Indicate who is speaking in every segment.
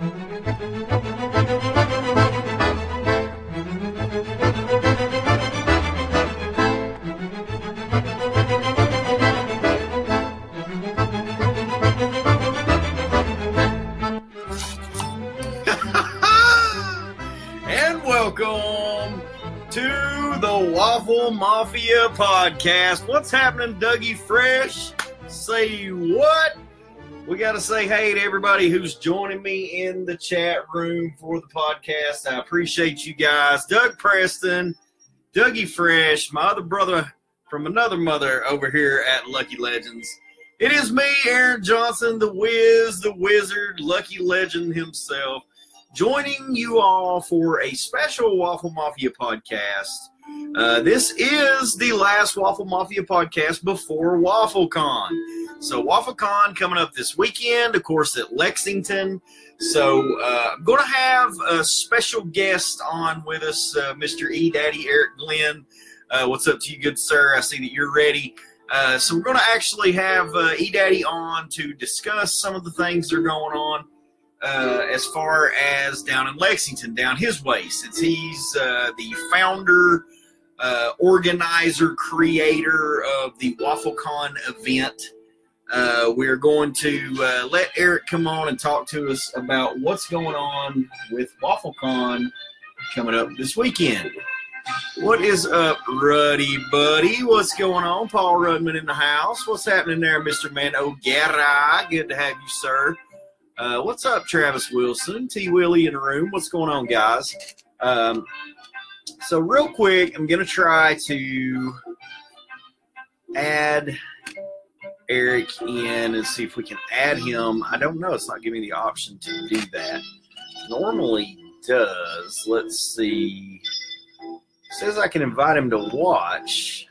Speaker 1: And welcome to the Waffle Mafia podcast. What's happening, Dougie Fresh? Say what? We got to say hey to everybody who's joining me in the chat room for the podcast. I appreciate you guys. Doug Preston, Dougie Fresh, my other brother from another mother over here at Lucky Legends. It is me, Aaron Johnson, the Wiz, the Wizard, Lucky Legend himself, joining you all for a special Waffle Mafia podcast. This is the last Waffle Mafia podcast before WaffleCon. So WaffleCon coming up this weekend, of course, at Lexington. So I'm going to have a special guest on with us, Mr. E-Daddy Eric Glenn. What's up to you, good sir? I see that you're ready. So we're going to actually have E-Daddy on to discuss some of the things that are going on. As far as down in Lexington, down his way, since he's the founder, organizer, creator of the WaffleCon event. We're going to let Eric come on and talk to us about what's going on with WaffleCon coming up this weekend. What is up, Ruddy Buddy? What's going on? Paul Rudman in the house. What's happening there, Mr. Mano Guerra? Good to have you, sir. What's up, Travis Wilson? T. Willie in the room. What's going on, guys? So real quick, I'm going to try to add Eric in and see if we can add him. I don't know. It's not giving me the option to do that. Normally does. Let's see. It says I can invite him to watch.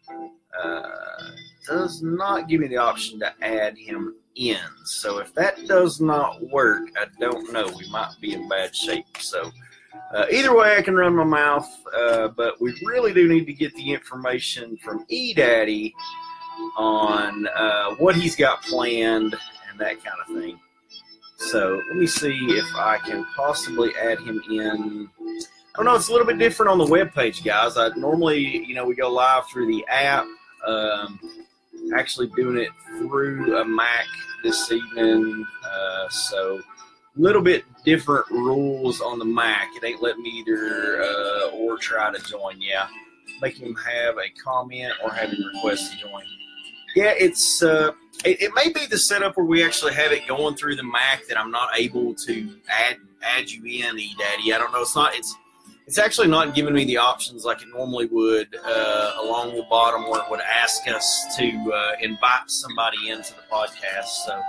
Speaker 1: Does not give me the option to add him in. So if that does not work, I don't know. We might be in bad shape. So either way, I can run my mouth. But we really do need to get the information from E-Daddy on what he's got planned and that kind of thing. So let me see if I can possibly add him in. I don't know. It's a little bit different on the webpage, guys. I normally, we go live through the app. Actually doing it through a Mac this evening, so a little bit different rules on the Mac. It ain't letting me either or try to join. Yeah, making him have a comment or have him request to join. Yeah, it's it may be the setup where we actually have it going through the Mac that I'm not able to add you in, E-Daddy. I don't know. It's actually not giving me the options like it normally would along the bottom where it would ask us to invite somebody into the podcast. So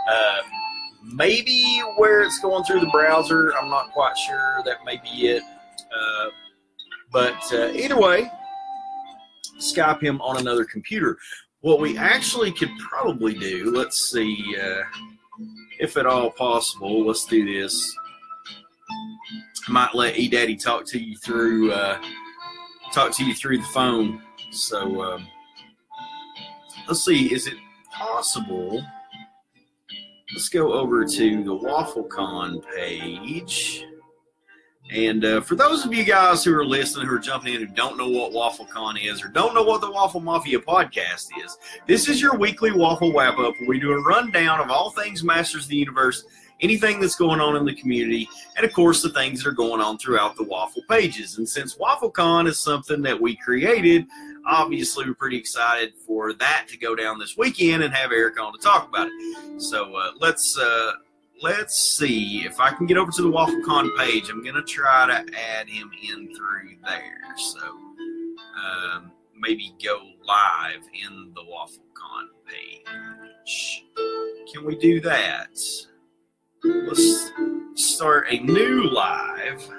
Speaker 1: maybe where it's going through the browser, I'm not quite sure. That may be it. But either way, Skype him on another computer. What we actually could probably do, let's see, if at all possible, let's do this. I might let E-Daddy talk to you through the phone. So let's see, is it possible? Let's go over to the WaffleCon page. And for those of you guys who are listening, who are jumping in, who don't know what WaffleCon is or don't know what the Waffle Mafia podcast is, this is your weekly Waffle Wrap-Up where we do a rundown of all things Masters of the Universe, anything that's going on in the community, and, of course, the things that are going on throughout the Waffle pages. And since WaffleCon is something that we created, obviously we're pretty excited for that to go down this weekend and have Eric on to talk about it. So let's see if I can get over to the WaffleCon page. I'm going to try to add him in through there. So maybe go live in the WaffleCon page. Can we do that? Let's start a new live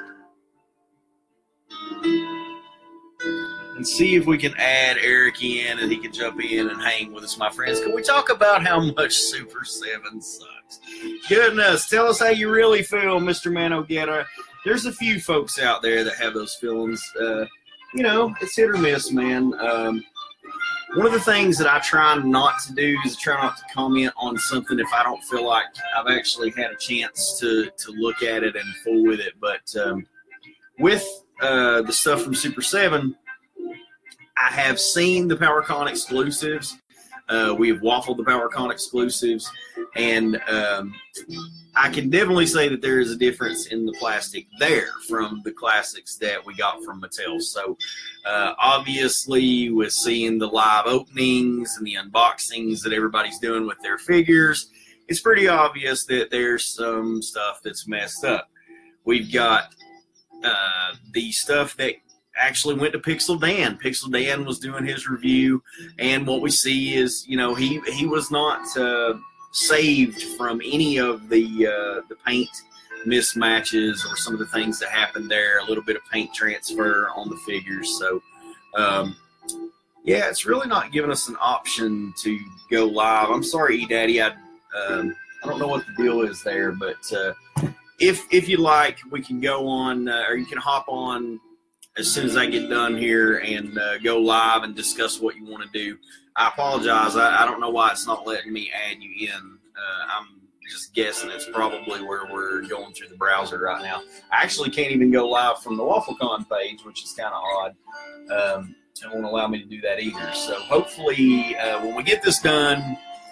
Speaker 1: and see if we can add Eric in and he can jump in and hang with us, my friends. Can we talk about how much Super 7 sucks? Goodness, tell us how you really feel, Mr. Mano Guerra. There's a few folks out there that have those feelings. It's hit or miss, man. One of the things that I try not to do is try not to comment on something if I don't feel like I've actually had a chance to look at it and fool with it. But with the stuff from Super 7, I have seen the PowerCon exclusives. We have waffled the PowerCon exclusives, and I can definitely say that there is a difference in the plastic there from the classics that we got from Mattel. So obviously with seeing the live openings and the unboxings that everybody's doing with their figures, it's pretty obvious that there's some stuff that's messed up. We've got the stuff that actually went to Pixel Dan. Pixel Dan was doing his review, and what we see is, you know, he was not saved from any of the paint mismatches or some of the things that happened there. A little bit of paint transfer on the figures. So, yeah, it's really not giving us an option to go live. I'm sorry, E-Daddy. I don't know what the deal is there, but if you like, we can go on, or you can hop on as soon as I get done here and go live and discuss what you want to do. I apologize. I don't know why it's not letting me add you in. I'm just guessing it's probably where we're going through the browser right now. I actually can't even go live from the WaffleCon page, which is kind of odd. It won't allow me to do that either. So hopefully when we get this done,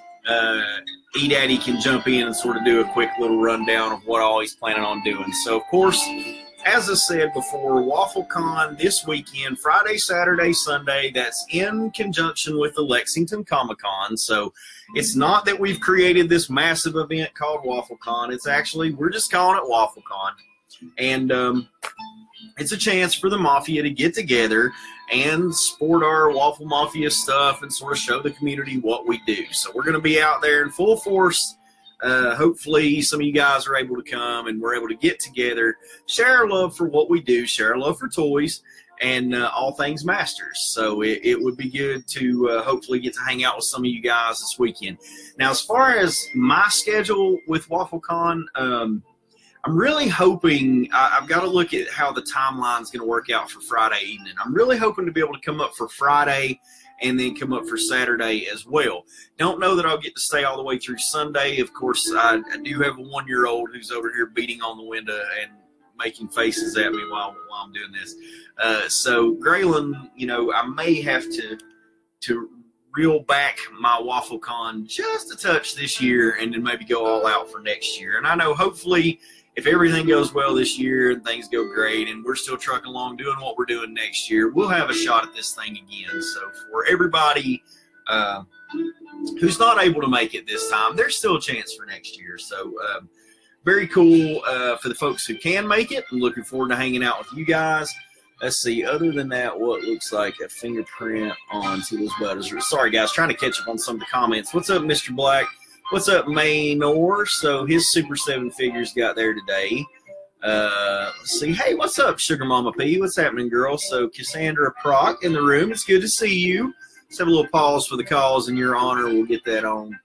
Speaker 1: E-Daddy can jump in and sort of do a quick little rundown of what all he's planning on doing. So, of course, as I said before, WaffleCon this weekend, Friday, Saturday, Sunday. That's in conjunction with the Lexington Comic-Con. So it's not that we've created this massive event called WaffleCon. It's actually, we're just calling it WaffleCon. And it's a chance for the Mafia to get together and sport our Waffle Mafia stuff and sort of show the community what we do. So we're going to be out there in full force. Hopefully some of you guys are able to come and we're able to get together, share our love for what we do, share our love for toys, and all things Masters. So it would be good to hopefully get to hang out with some of you guys this weekend. Now, as far as my schedule with WaffleCon, I'm really hoping, I've got to look at how the timeline's going to work out for Friday evening. I'm really hoping to be able to come up for Friday and then come up for Saturday as well. Don't know that I'll get to stay all the way through Sunday. Of course, I do have a 1-year-old who's over here beating on the window and making faces at me while I'm doing this. So Graylin, you know, I may have to reel back my WaffleCon just a touch this year and then maybe go all out for next year. And I know hopefully if everything goes well this year and things go great and we're still trucking along doing what we're doing next year, we'll have a shot at this thing again. So for everybody who's not able to make it this time, there's still a chance for next year. So very cool for the folks who can make it. I'm looking forward to hanging out with you guys. Let's see, other than that, what looks like a fingerprint on Tiddles Butters. Sorry, guys, trying to catch up on some of the comments. What's up, Mr. Black? What's up, Maynor? So his Super 7 figures got there today. Let's see. Hey, what's up, Sugar Mama P? What's happening, girl? So Cassandra Proc in the room. It's good to see you. Let's have a little pause for the calls in your honor. We'll get that on.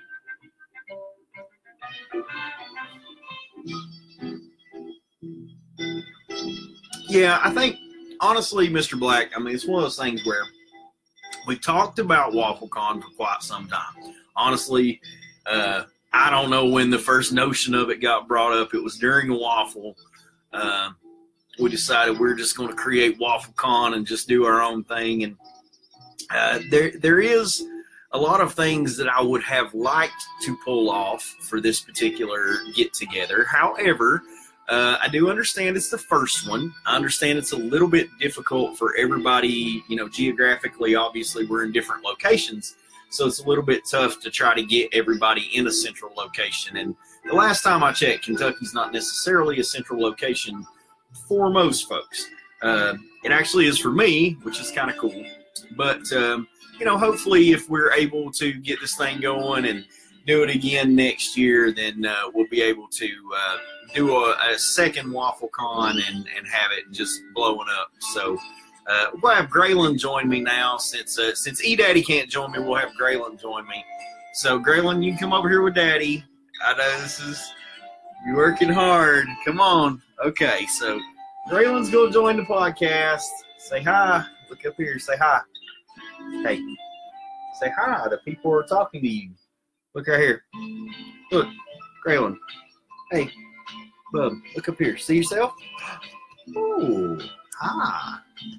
Speaker 1: Yeah, I think, honestly, Mr. Black, I mean, it's one of those things where we've talked about WaffleCon for quite some time. Honestly, I don't know when the first notion of it got brought up. It was during a waffle. We decided we're just going to create WaffleCon and just do our own thing. And there is a lot of things that I would have liked to pull off for this particular get-together. However, I do understand it's the first one. I understand it's a little bit difficult for everybody. You know, geographically, obviously, we're in different locations. So it's a little bit tough to try to get everybody in a central location. And the last time I checked, Kentucky's not necessarily a central location for most folks. It actually is for me, which is kind of cool. But, you know, hopefully if we're able to get this thing going and do it again next year, then we'll be able to do a second WaffleCon and have it just blowing up. So we'll have Graylin join me now. Since E-Daddy can't join me, we'll have Graylin join me. So, Graylin, you can come over here with Daddy. I know you're working hard. Come on. Okay, so Graylin's going to join the podcast. Say hi. Look up here. Say hi. Hey. Say hi. The people are talking to you. Look right here. Look, Graylin. Hey, bub, look up here. See yourself? Oh, hi.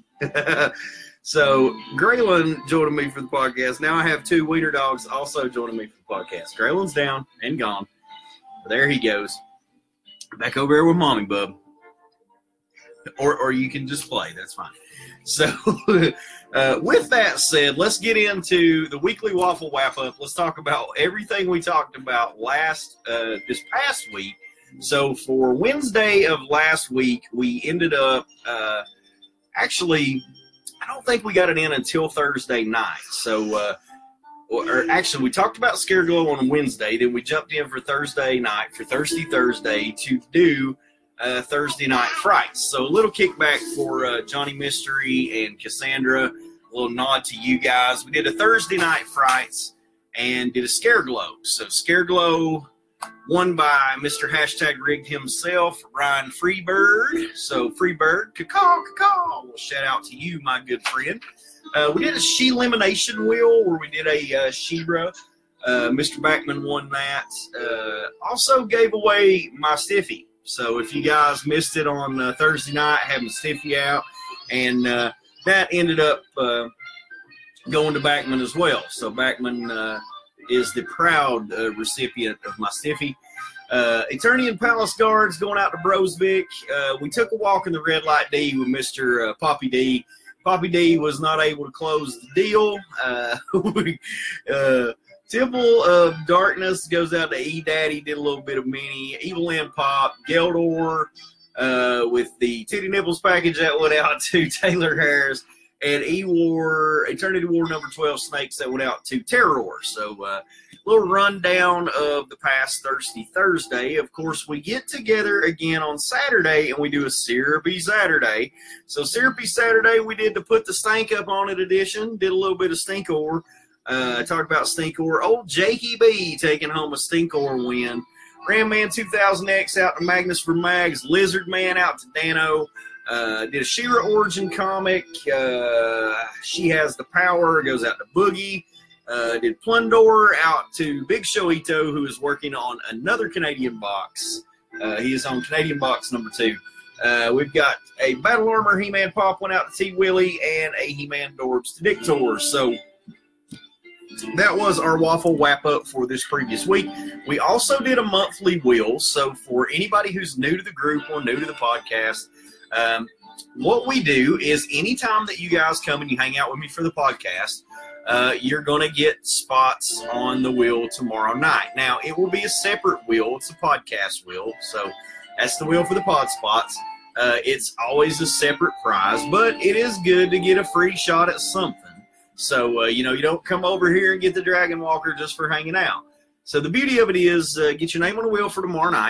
Speaker 1: So, Graylin joining me for the podcast. Now I have two wiener dogs also joining me for the podcast. Graylin's down and gone. But there he goes. Back over there with mommy, bub. Or you can just play. That's fine. So, with that said, let's get into the weekly waffle wrap up. Let's talk about everything we talked about this past week. So, for Wednesday of last week, we ended up actually, I don't think we got it in until Thursday night. So, actually, we talked about Scare Glow on Wednesday. Then we jumped in for Thursday night, for Thirsty Thursday, to do Thursday Night Frights. So a little kickback for Johnny Mystery and Cassandra, a little nod to you guys. We did a Thursday Night Frights and did a Scare Glow. So Scare Glow won by Mr. Hashtag Rigged himself, Ryan Freebird. So Freebird, caw, well, shout out to you, my good friend. We did a She Elimination Wheel where we did a She-Ra. Mr. Backman won that. Also gave away my Stiffy. So if you guys missed it on Thursday night, having Stiffy out, and that ended up going to Backman as well. So Backman is the proud recipient of my Stiffy. Eternian Palace Guards going out to Brosvik. We took a walk in the Red Light D with Mr. Poppy D. Poppy D was not able to close the deal. Temple of Darkness goes out to E-Daddy, did a little bit of mini. Evil End Pop, Geldor with the Titty Nipples package that went out to Taylor Harris, and E-War, Eternity War number 12 Snakes that went out to Terror. So a little rundown of the past Thirsty Thursday. Of course, we get together again on Saturday, and we do a Syrupy Saturday. So Syrupy Saturday, we did the Put the Stank Up on It edition, did a little bit of Stinkor. Talked about Stinkor. Old Jakey B taking home a Stinkor win. Ramman 2000X out to Magnus for Mags. Lizard Man out to Dano. Did a She-Ra origin comic. She Has the Power. Goes out to Boogie. Did Plundor out to Big Show Ito, who is working on another Canadian box. He is on Canadian box number 2. We've got a Battle Armor He-Man Pop went out to T. Willie, and a He-Man Dorbs to Dick Tours. So that was our waffle wrap up for this previous week. We also did a monthly wheel. So for anybody who's new to the group or new to the podcast, what we do is anytime that you guys come and you hang out with me for the podcast, you're going to get spots on the wheel tomorrow night. Now, it will be a separate wheel. It's a podcast wheel. So that's the wheel for the pod spots. It's always a separate prize, but it is good to get a free shot at something. So, you don't come over here and get the Dragon Walker just for hanging out. So the beauty of it is get your name on the wheel for tomorrow night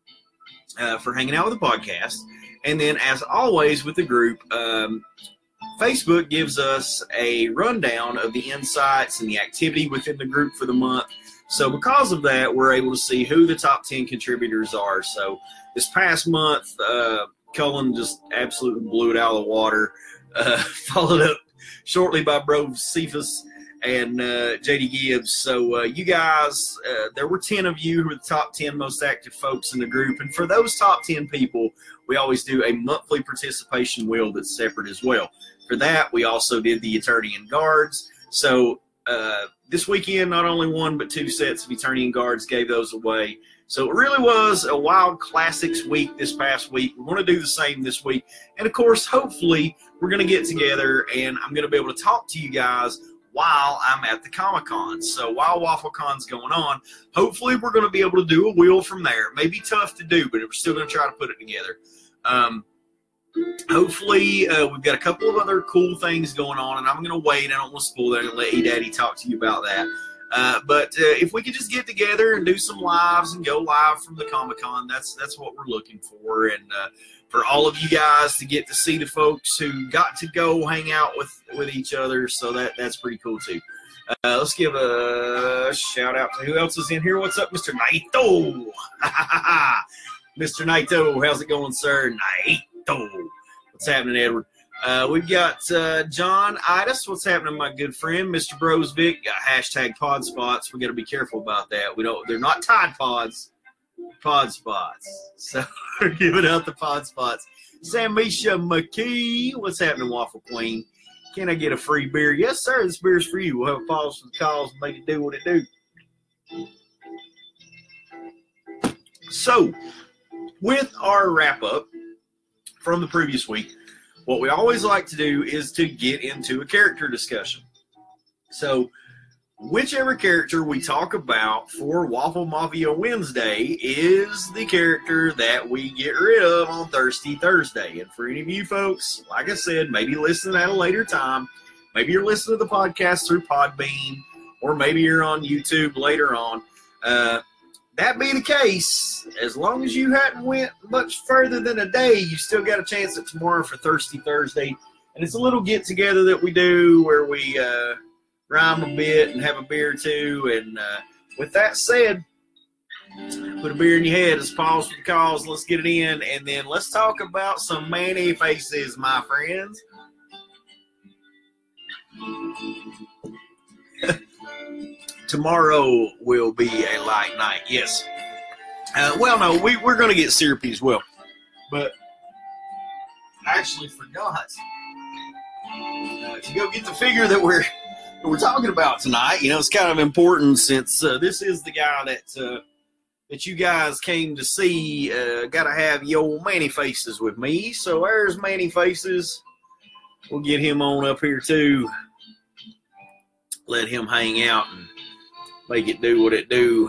Speaker 1: for hanging out with the podcast. And then, as always with the group, Facebook gives us a rundown of the insights and the activity within the group for the month. So because of that, we're able to see who the top 10 contributors are. So this past month, Cullen just absolutely blew it out of the water, followed up shortly by Bro Cephas and J.D. Gibbs. So you guys, there were 10 of you who were the top 10 most active folks in the group. And for those top 10 people, we always do a monthly participation wheel that's separate as well. For that, we also did the Eternian Guards. So this weekend, not only 1 but 2 sets of Eternian Guards gave those away. So it really was a Wild Classics week this past week. We're going to do the same this week. And, of course, hopefully we're going to get together and I'm going to be able to talk to you guys while I'm at the Comic-Con. So while WaffleCon's going on, hopefully we're going to be able to do a wheel from there. It may be tough to do, but we're still going to try to put it together. Hopefully we've got a couple of other cool things going on, and I'm going to wait. I don't want to spoil that. I'm going to let E-Daddy talk to you about that. But if we could just get together and do some lives and go live from the Comic-Con, that's what we're looking for. And for all of you guys to get to see the folks who got to go hang out with each other, so that's pretty cool too. Let's give a shout out to who else is in here. What's up, Mr. Naito? Mr. Naito, how's it going, sir? Naito. What's happening, Edward? We've got John Itis. What's happening, my good friend? Mr. Brosvik got hashtag pod spots. We got to be careful about that. They're not Tide Pods, pod spots. So we're giving out the pod spots. Samisha McKee. What's happening, Waffle Queen? Can I get a free beer? Yes, sir. This beer's for you. We'll have a pause for the calls and make it do what it do. So, with our wrap-up from the previous week, what we always like to do is to get into a character discussion. So, whichever character we talk about for Waffle Mafia Wednesday is the character that we get rid of on Thirsty Thursday. And for any of you folks, like I said, maybe listen at a later time. Maybe you're listening to the podcast through Podbean, or maybe you're on YouTube later on. That being the case, as long as you hadn't went much further than a day, you still got a chance at tomorrow for Thirsty Thursday. And it's a little get-together that we do where we rhyme a bit and have a beer or two. And with that said, put a beer in your head. Let's pause for the calls. Let's get it in. And then let's talk about some manny faces, my friends. Tomorrow will be a light night, yes. Well, no, we're going to get syrupy as well. But I actually forgot to go get the figure that we're talking about tonight. You know, it's kind of important since this is the guy that you guys came to see. Got to have your Manny Faces with me. So there's Manny Faces. We'll get him on up here too. Let him hang out and make it do what it do.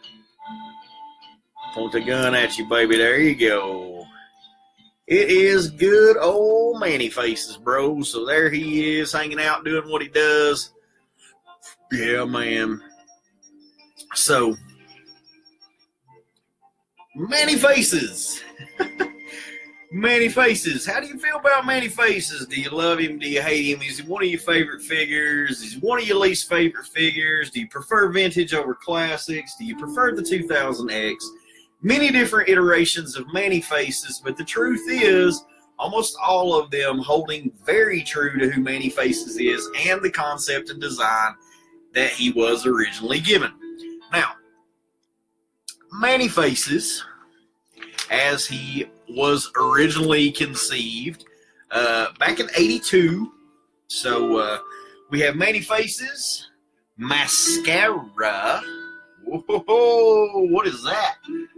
Speaker 1: Point the gun at you, baby. There you go. It is good old Manny Faces, bro. So there he is, hanging out, doing what he does. Yeah, man. So, Manny Faces. Manny Faces. How do you feel about Manny Faces? Do you love him? Do you hate him? Is he one of your favorite figures? Is he one of your least favorite figures? Do you prefer vintage over classics? Do you prefer the 2000X? Many different iterations of Manny Faces, but the truth is, almost all of them holding very true to who Manny Faces is and the concept and design that he was originally given. Now, Manny Faces, as he was originally conceived back in '82. So we have Manny Faces, Mascara. Whoa, what is that?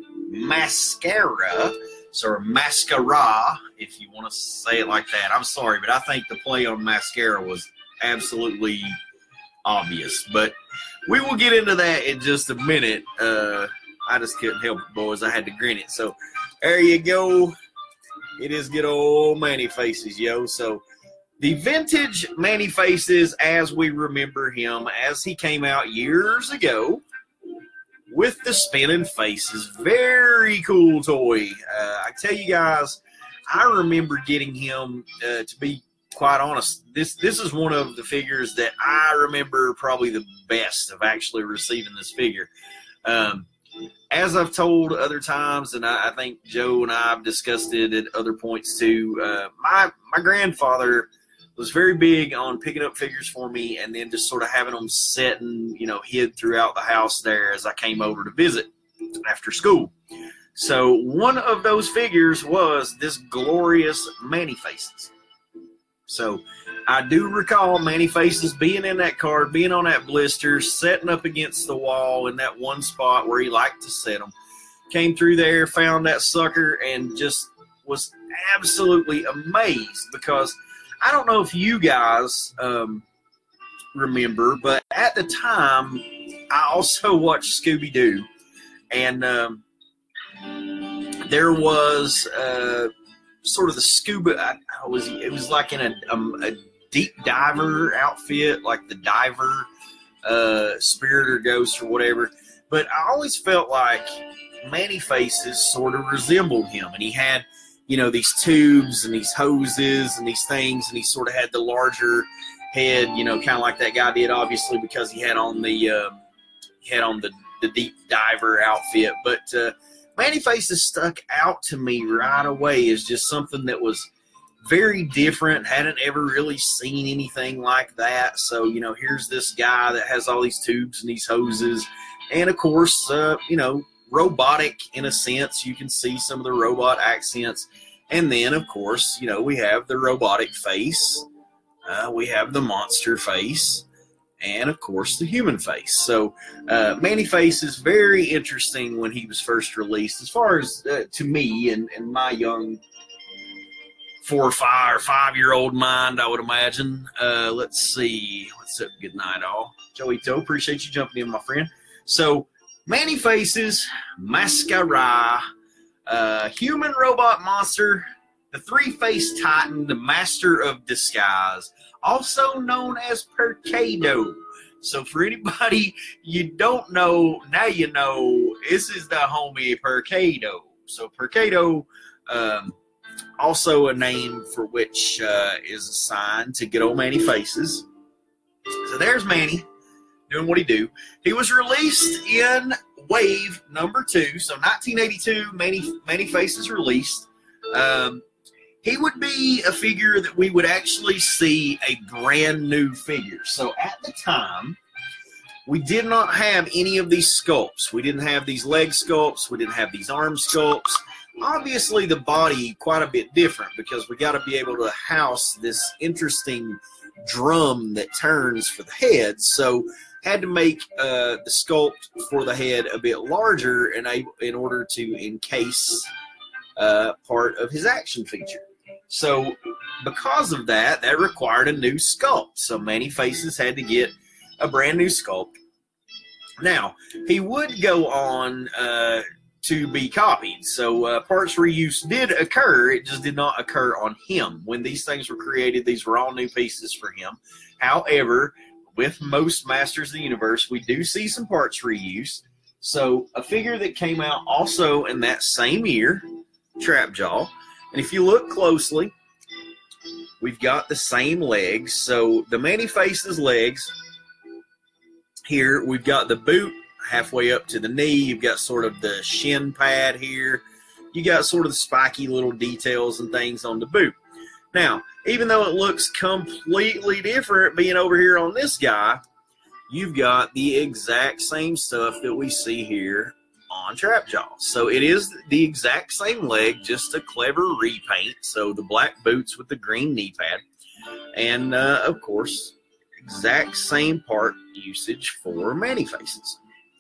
Speaker 1: Mascara. So Mascara, if you want to say it like that. I'm sorry, but I think the play on mascara was absolutely obvious. But we will get into that in just a minute. I just couldn't help it, boys. I had to grin it. So there you go. It is good old Manny Faces, yo. So the vintage Manny Faces, as we remember him, as he came out years ago with the spinning faces. Very cool toy. I tell you guys, I remember getting him, to be quite honest, this is one of the figures that I remember probably the best of actually receiving this figure. As I've told other times, and I think Joe and I have discussed it at other points too, my grandfather was very big on picking up figures for me and then just sort of having them set and, hid throughout the house there as I came over to visit after school. So one of those figures was this glorious Manny Faces. So I do recall Manny Faces being in that card, being on that blister, setting up against the wall in that one spot where he liked to set them. Came through there, found that sucker, and just was absolutely amazed because I don't know if you guys remember, but at the time, I also watched Scooby-Doo. And there was sort of the scuba, it was like in a deep diver outfit, like the diver, spirit or ghost or whatever. But I always felt like Manny Faces sort of resembled him. And he had, these tubes and these hoses and these things. And he sort of had the larger head, kind of like that guy did, obviously, because he had on the deep diver outfit. But Manny Faces stuck out to me right away as just something that was very different. Hadn't ever really seen anything like that. So, you know, here's this guy that has all these tubes and these hoses. And, of course, you know, robotic in a sense. You can see some of the robot accents. And then, of course, you know, we have the robotic face. We have the monster face. And, of course, the human face. So, Man-E-Face is very interesting when he was first released. As far as, to me and my young 4 or 5-year-old mind, I would imagine. Let's see. What's up? Good night, all. Joey Toe, appreciate you jumping in, my friend. So, Man-E-Faces, Mascara, Human Robot Monster, the Three-Faced Titan, the Master of Disguise, also known as Percado. So for anybody you don't know, now you know, this is the homie Percado. So Percado, also a name for which is assigned to good old Man-E-Faces. So there's Manny doing what he do. He was released in wave number 2. So 1982, Man-E-Faces released. He would be a figure that we would actually see a brand new figure. So at the time, we did not have any of these sculpts. We didn't have these leg sculpts. We didn't have these arm sculpts. Obviously, the body quite a bit different because we got to be able to house this interesting drum that turns for the head. So had to make the sculpt for the head a bit larger in order to encase part of his action feature. So because of that, that required a new sculpt. So Man-E-Faces had to get a brand new sculpt. Now, he would go on to be copied. So parts reuse did occur. It just did not occur on him. When these things were created, these were all new pieces for him. However, with most Masters of the Universe, we do see some parts reuse. So a figure that came out also in that same year, Trapjaw. And if you look closely, we've got the same legs. So the Man-E-Face's legs, here we've got the boot halfway up to the knee. You've got sort of the shin pad here. You got sort of the spiky little details and things on the boot. Now, even though it looks completely different being over here on this guy, you've got the exact same stuff that we see here on Trapjaw. So it is the exact same leg, just a clever repaint. So the black boots with the green knee pad. And, of course, exact same part usage for Man-E-Faces.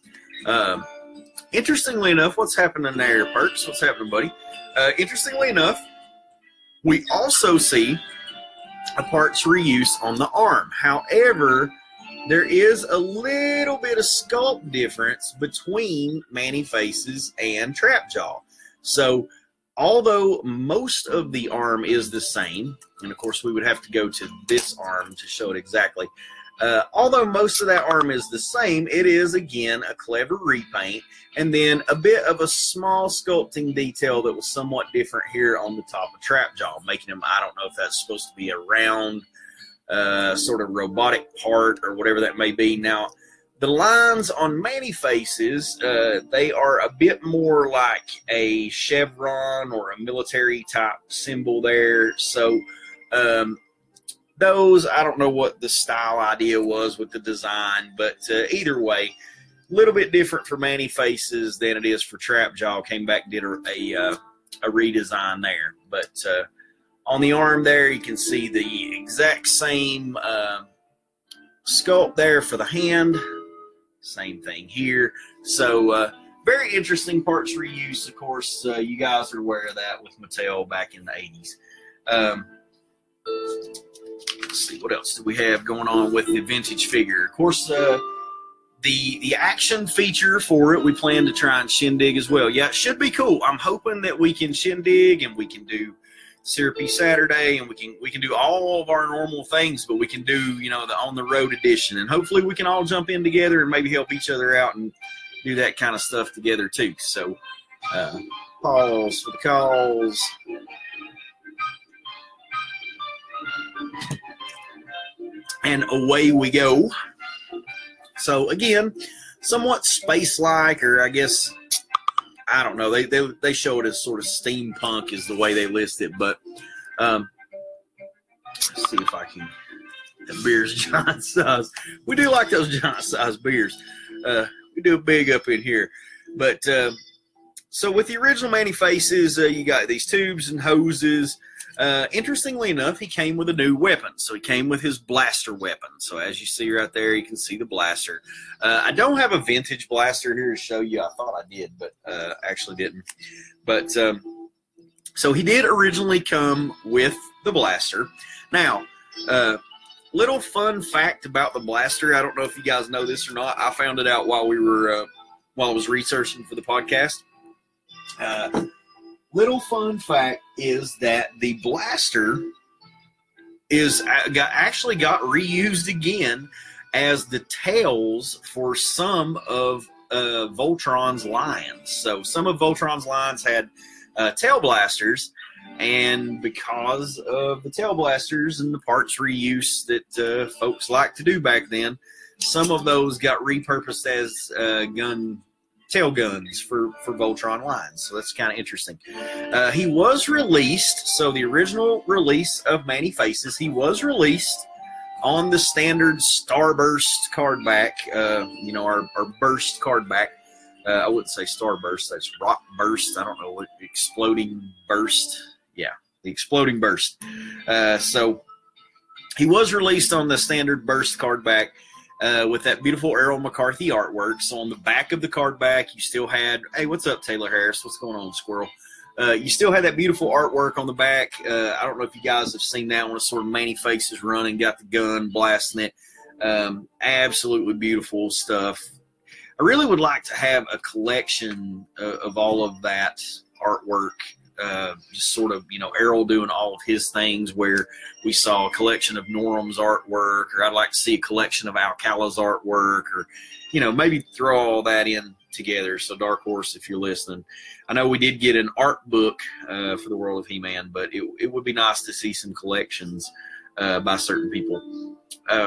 Speaker 1: Interestingly enough, what's happening there, Perks? What's happening, buddy? Interestingly enough, we also see a parts reuse on the arm. However, there is a little bit of sculpt difference between Man-E-Faces and Trapjaw. So, although most of the arm is the same, and of course we would have to go to this arm to show it exactly, although most of that arm is the same, it is, again, a clever repaint, and then a bit of a small sculpting detail that was somewhat different here on the top of Trapjaw, making him, I don't know if that's supposed to be a round sort of robotic part or whatever that may be. Now, the lines on Man-E-Faces, they are a bit more like a chevron or a military type symbol there. So, those, I don't know what the style idea was with the design, but either way, a little bit different for Man-E-Faces than it is for Trapjaw. Came back and did a redesign there. But on the arm there, you can see the exact same sculpt there for the hand. Same thing here. So, very interesting parts reuse. Of course, you guys are aware of that with Mattel back in the 80s. Let's see, what else do we have going on with the vintage figure? Of course, the action feature for it, we plan to try and shindig as well. Yeah, it should be cool. I'm hoping that we can shindig and we can do Syrupy Saturday and we can do all of our normal things, but we can do, you know, the on the road edition, and hopefully we can all jump in together and maybe help each other out and do that kind of stuff together too. So, pause for the calls. And away we go. So again, somewhat space-like, or I guess, I don't know. They show it as sort of steampunk is the way they list it. But Let's see if I can. The beer's giant size. We do like those giant size beers. We do big up in here. But so with the original Manny Faces, you got these tubes and hoses. Interestingly enough, he came with a new weapon. So he came with his blaster weapon. So as you see right there, you can see the blaster. I don't have a vintage blaster here to show you. I thought I did, but actually didn't. But so he did originally come with the blaster. Now, little fun fact about the blaster. I don't know if you guys know this or not. I found it out while I was researching for the podcast. Little fun fact is that the blaster actually got reused again as the tails for some of Voltron's lines. So some of Voltron's lines had tail blasters, and because of the tail blasters and the parts reuse that folks like to do back then, some of those got repurposed as tail guns for Voltron lines. So that's kind of interesting. He was released, so the original release of Manny Faces, he was released on the standard Starburst card back, our burst card back. I wouldn't say Starburst, that's Rock Burst. I don't know what, Exploding Burst. Yeah, the Exploding Burst. So he was released on the standard Burst card back. With that beautiful Errol McCarthy artwork. So on the back of the card back, you still had, hey, what's up, Taylor Harris? What's going on, Squirrel? You still had that beautiful artwork on the back. I don't know if you guys have seen that one. It's sort of Manny Faces running, got the gun, blasting it. Absolutely beautiful stuff. I really would like to have a collection of all of that artwork. Just sort of, Errol doing all of his things, where we saw a collection of Norm's artwork, or I'd like to see a collection of Alcala's artwork, or, maybe throw all that in together. So Dark Horse, if you're listening, I know we did get an art book for the World of He-Man, but it would be nice to see some collections by certain people.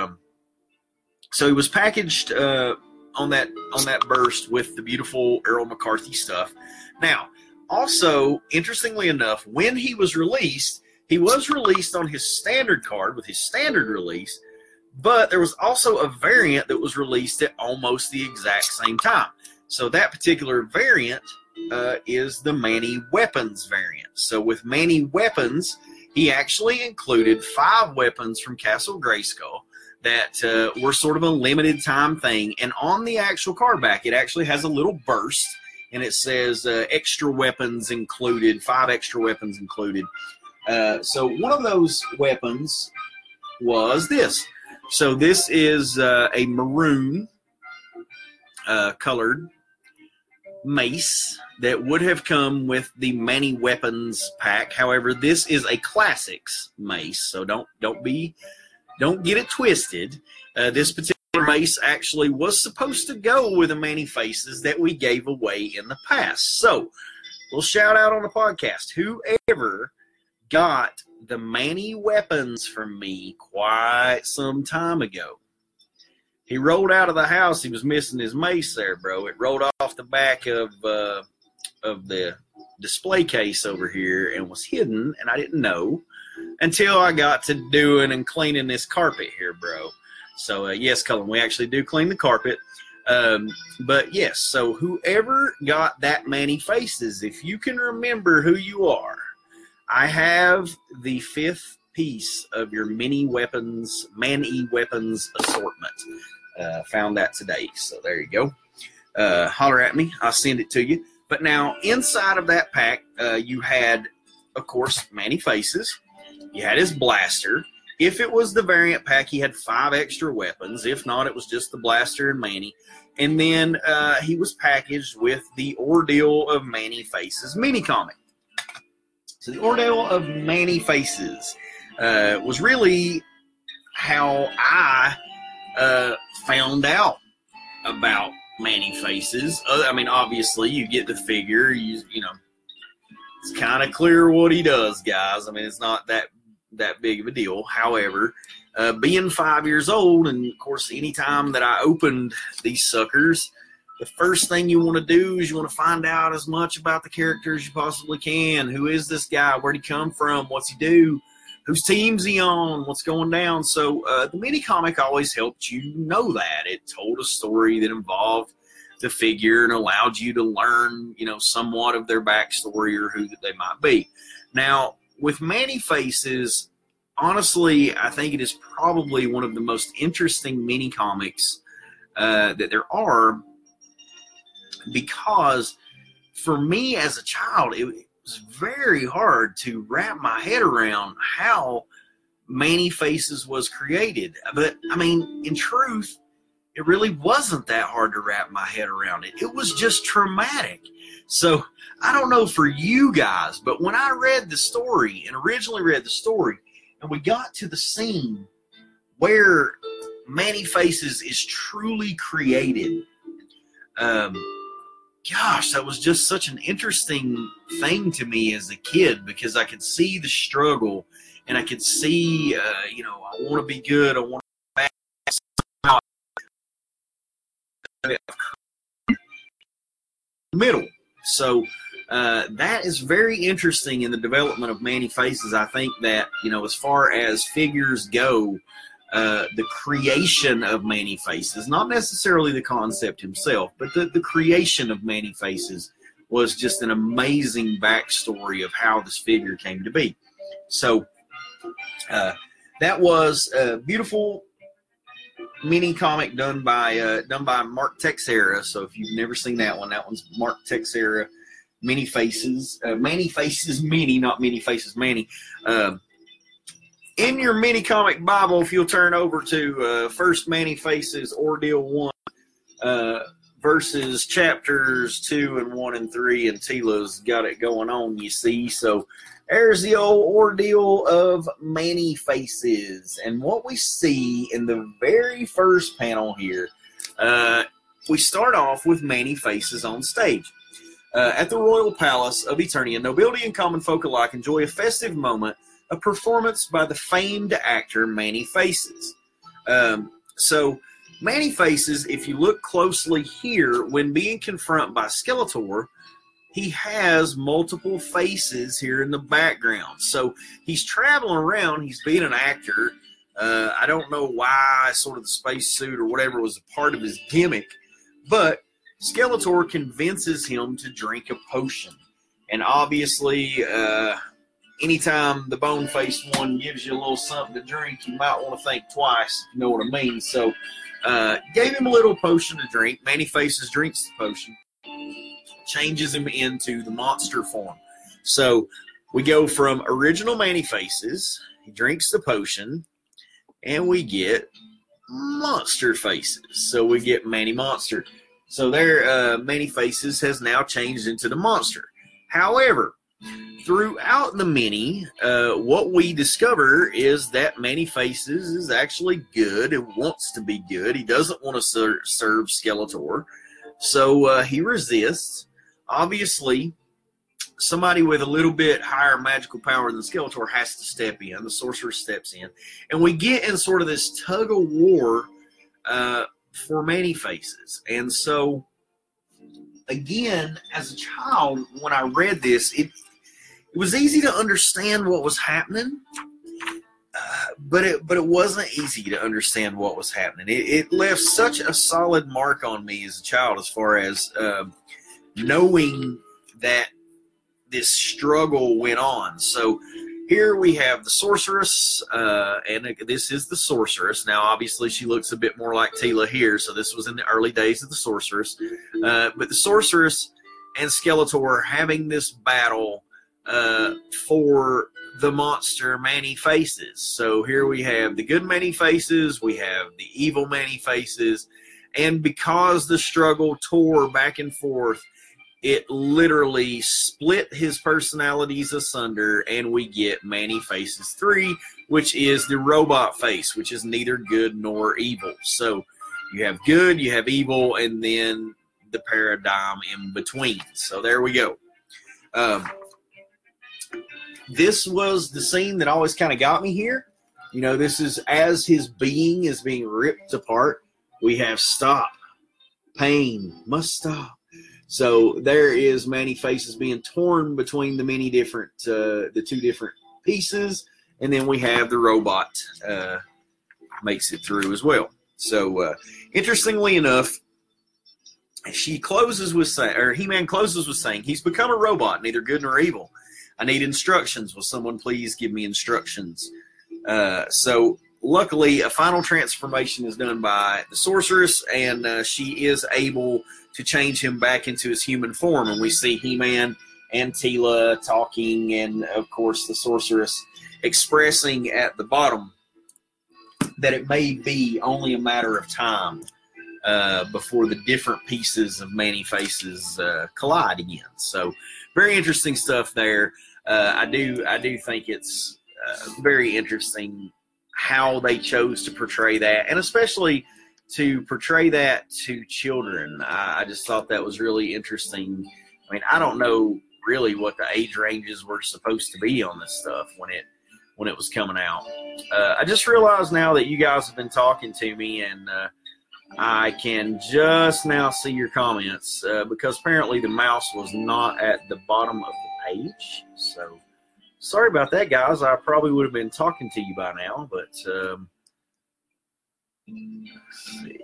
Speaker 1: So he was packaged on that burst with the beautiful Errol McCarthy stuff. Now, also, interestingly enough, when he was released on his standard card with his standard release, but there was also a variant that was released at almost the exact same time. So that particular variant is the Manny Weapons variant. So with Manny Weapons, he actually included 5 weapons from Castle Grayskull that were sort of a limited time thing. And on the actual card back, it actually has a little burst, and it says extra weapons included, 5 extra weapons included. So one of those weapons was this. So this is a maroon colored mace that would have come with the Manny Weapons pack. However, this is a classics mace, so don't get it twisted. This particular mace actually was supposed to go with the Manny Faces that we gave away in the past. So, we'll shout out on the podcast. Whoever got the Manny Weapons from me quite some time ago, he rolled out of the house. He was missing his mace there, bro. It rolled off the back of the display case over here and was hidden, and I didn't know until I got to doing and cleaning this carpet here, bro. So, yes, Cullen, we actually do clean the carpet. But, yes, so whoever got that Manny Faces, if you can remember who you are, I have the 5th piece of your Manny Weapons assortment. Found that today, so there you go. Holler at me. I'll send it to you. But now, inside of that pack, you had, of course, Manny Faces. You had his blaster. If it was the variant pack, he had 5 extra weapons. If not, it was just the blaster and Manny. And then he was packaged with the Ordeal of Manny Faces mini comic. So the Ordeal of Manny Faces was really how I found out about Manny Faces. I mean, obviously, you get the figure. You know, it's kind of clear what he does, guys. I mean, it's not that big of a deal. However, being 5 years old, and of course, anytime that I opened these suckers, the first thing you want to do is you want to find out as much about the character as you possibly can. Who is this guy? Where'd he come from? What's he do? whose team's he on, what's going down. So the mini comic always helped you know that. It told a story that involved the figure and allowed you to learn, somewhat of their backstory or who that they might be. Now, with Man-E-Faces, honestly, I think it is probably one of the most interesting mini comics that there are, because for me as a child, it was very hard to wrap my head around how Man-E-Faces was created. But, I mean, in truth, it really wasn't that hard to wrap my head around it. It was just traumatic. So, I don't know for you guys, but when I read the story, and originally read the story, and we got to the scene where Man-E-Faces is truly created, gosh, that was just such an interesting thing to me as a kid, because I could see the struggle, and I could see, I want to be good, I want to be bad. Middle. So that is very interesting in the development of Man-E-Faces. I think that, as far as figures go, the creation of Man-E-Faces, not necessarily the concept himself, but the creation of Man-E-Faces was just an amazing backstory of how this figure came to be. So that was a beautiful mini comic done by Mark Texeira. So if you've never seen that one's Mark Texeira, Man-E-Faces, Man-E-Faces Mini, not Man-E-Faces Manny. In your mini comic Bible, if you'll turn over to First Man-E-Faces Ordeal 1 verses chapters 2 and 1 and 3, and Tila's got it going on, you see. So there's the old ordeal of Man-E-Faces. And what we see in the very first panel here, we start off with Man-E-Faces on stage. At the Royal Palace of Eternia, nobility and common folk alike enjoy a festive moment, a performance by the famed actor Man-E-Faces. So Man-E-Faces, if you look closely here, when being confronted by Skeletor, he has multiple faces here in the background. So he's traveling around, he's being an actor. I don't know why sort of the spacesuit or whatever was a part of his gimmick, but Skeletor convinces him to drink a potion. And obviously, anytime the bone-faced one gives you a little something to drink, you might want to think twice, if you know what I mean. So, gave him a little potion to drink. Man-E-Faces drinks the potion, changes him into the monster form. So, we go from original Man-E-Faces, he drinks the potion, and we get monster faces. So, we get Man-E-Monster. So, there, Man-E-Faces has now changed into the monster. However, throughout the mini, what we discover is that Man-E-Faces is actually good and wants to be good. He doesn't want to serve Skeletor, so he resists. Obviously, somebody with a little bit higher magical power than Skeletor has to step in. The sorcerer steps in, and we get in sort of this tug of war for Man-E-Faces. And so, again, as a child, when I read this, it was easy to understand what was happening, but it wasn't easy to understand what was happening. It left such a solid mark on me as a child, as far as knowing that this struggle went on. So here we have the sorceress, and this is the sorceress. Now, obviously, she looks a bit more like Tila here, so this was in the early days of the sorceress. But the sorceress and Skeletor having this battle for the monster Man-E-Faces. So here we have the good Man-E-Faces, we have the evil Man-E-Faces, and because the struggle tore back and forth, it literally split his personalities asunder, and we get Man-E-Faces 3, which is the robot face, which is neither good nor evil. So you have good, you have evil, and then the paradigm in between. So there we go. This was the scene that always kind of got me here. You know, this is as his being is being ripped apart. We have stop. Pain. Must stop. So there is Man-E-Faces being torn between the many different, the two different pieces. And then we have the robot makes it through as well. So, interestingly enough, she closes with saying, or He-Man closes with saying, he's become a robot, neither good nor evil. I need instructions. Will someone please give me instructions? So, luckily, a final transformation is done by the sorceress, and she is able to change him back into his human form. And we see He-Man and Teela talking, and, of course, the sorceress expressing at the bottom that it may be only a matter of time before the different pieces of Man-E-Faces collide again. So, very interesting stuff there. I do think it's very interesting how they chose to portray that, and especially to portray that to children. I just thought that was really interesting. I mean, I don't know really what the age ranges were supposed to be on this stuff when it was coming out. I just realized now that you guys have been talking to me, and I can just now see your comments because apparently the mouse was not at the bottom of the page. So sorry about that, guys. I probably would have been talking to you by now, but let's see.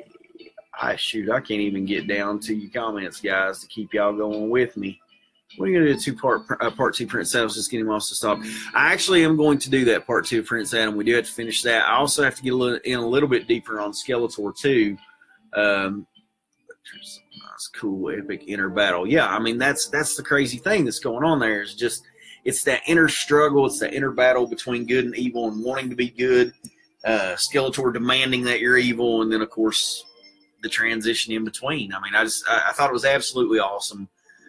Speaker 1: I can't even get down to your comments, guys, to keep y'all going with me. What are you going to do? Part two Prince Adam's just getting him off to stop. I actually am going to do that part two Prince Adam. We do have to finish that. I also have to get a little bit deeper on Skeletor too. There's some nice, cool, epic inner battle. Yeah, I mean that's the crazy thing that's going on there. Is just it's that inner struggle. It's that inner battle between good and evil and wanting to be good. Skeletor demanding that you're evil, and then of course the transition in between. I mean, I thought it was absolutely awesome.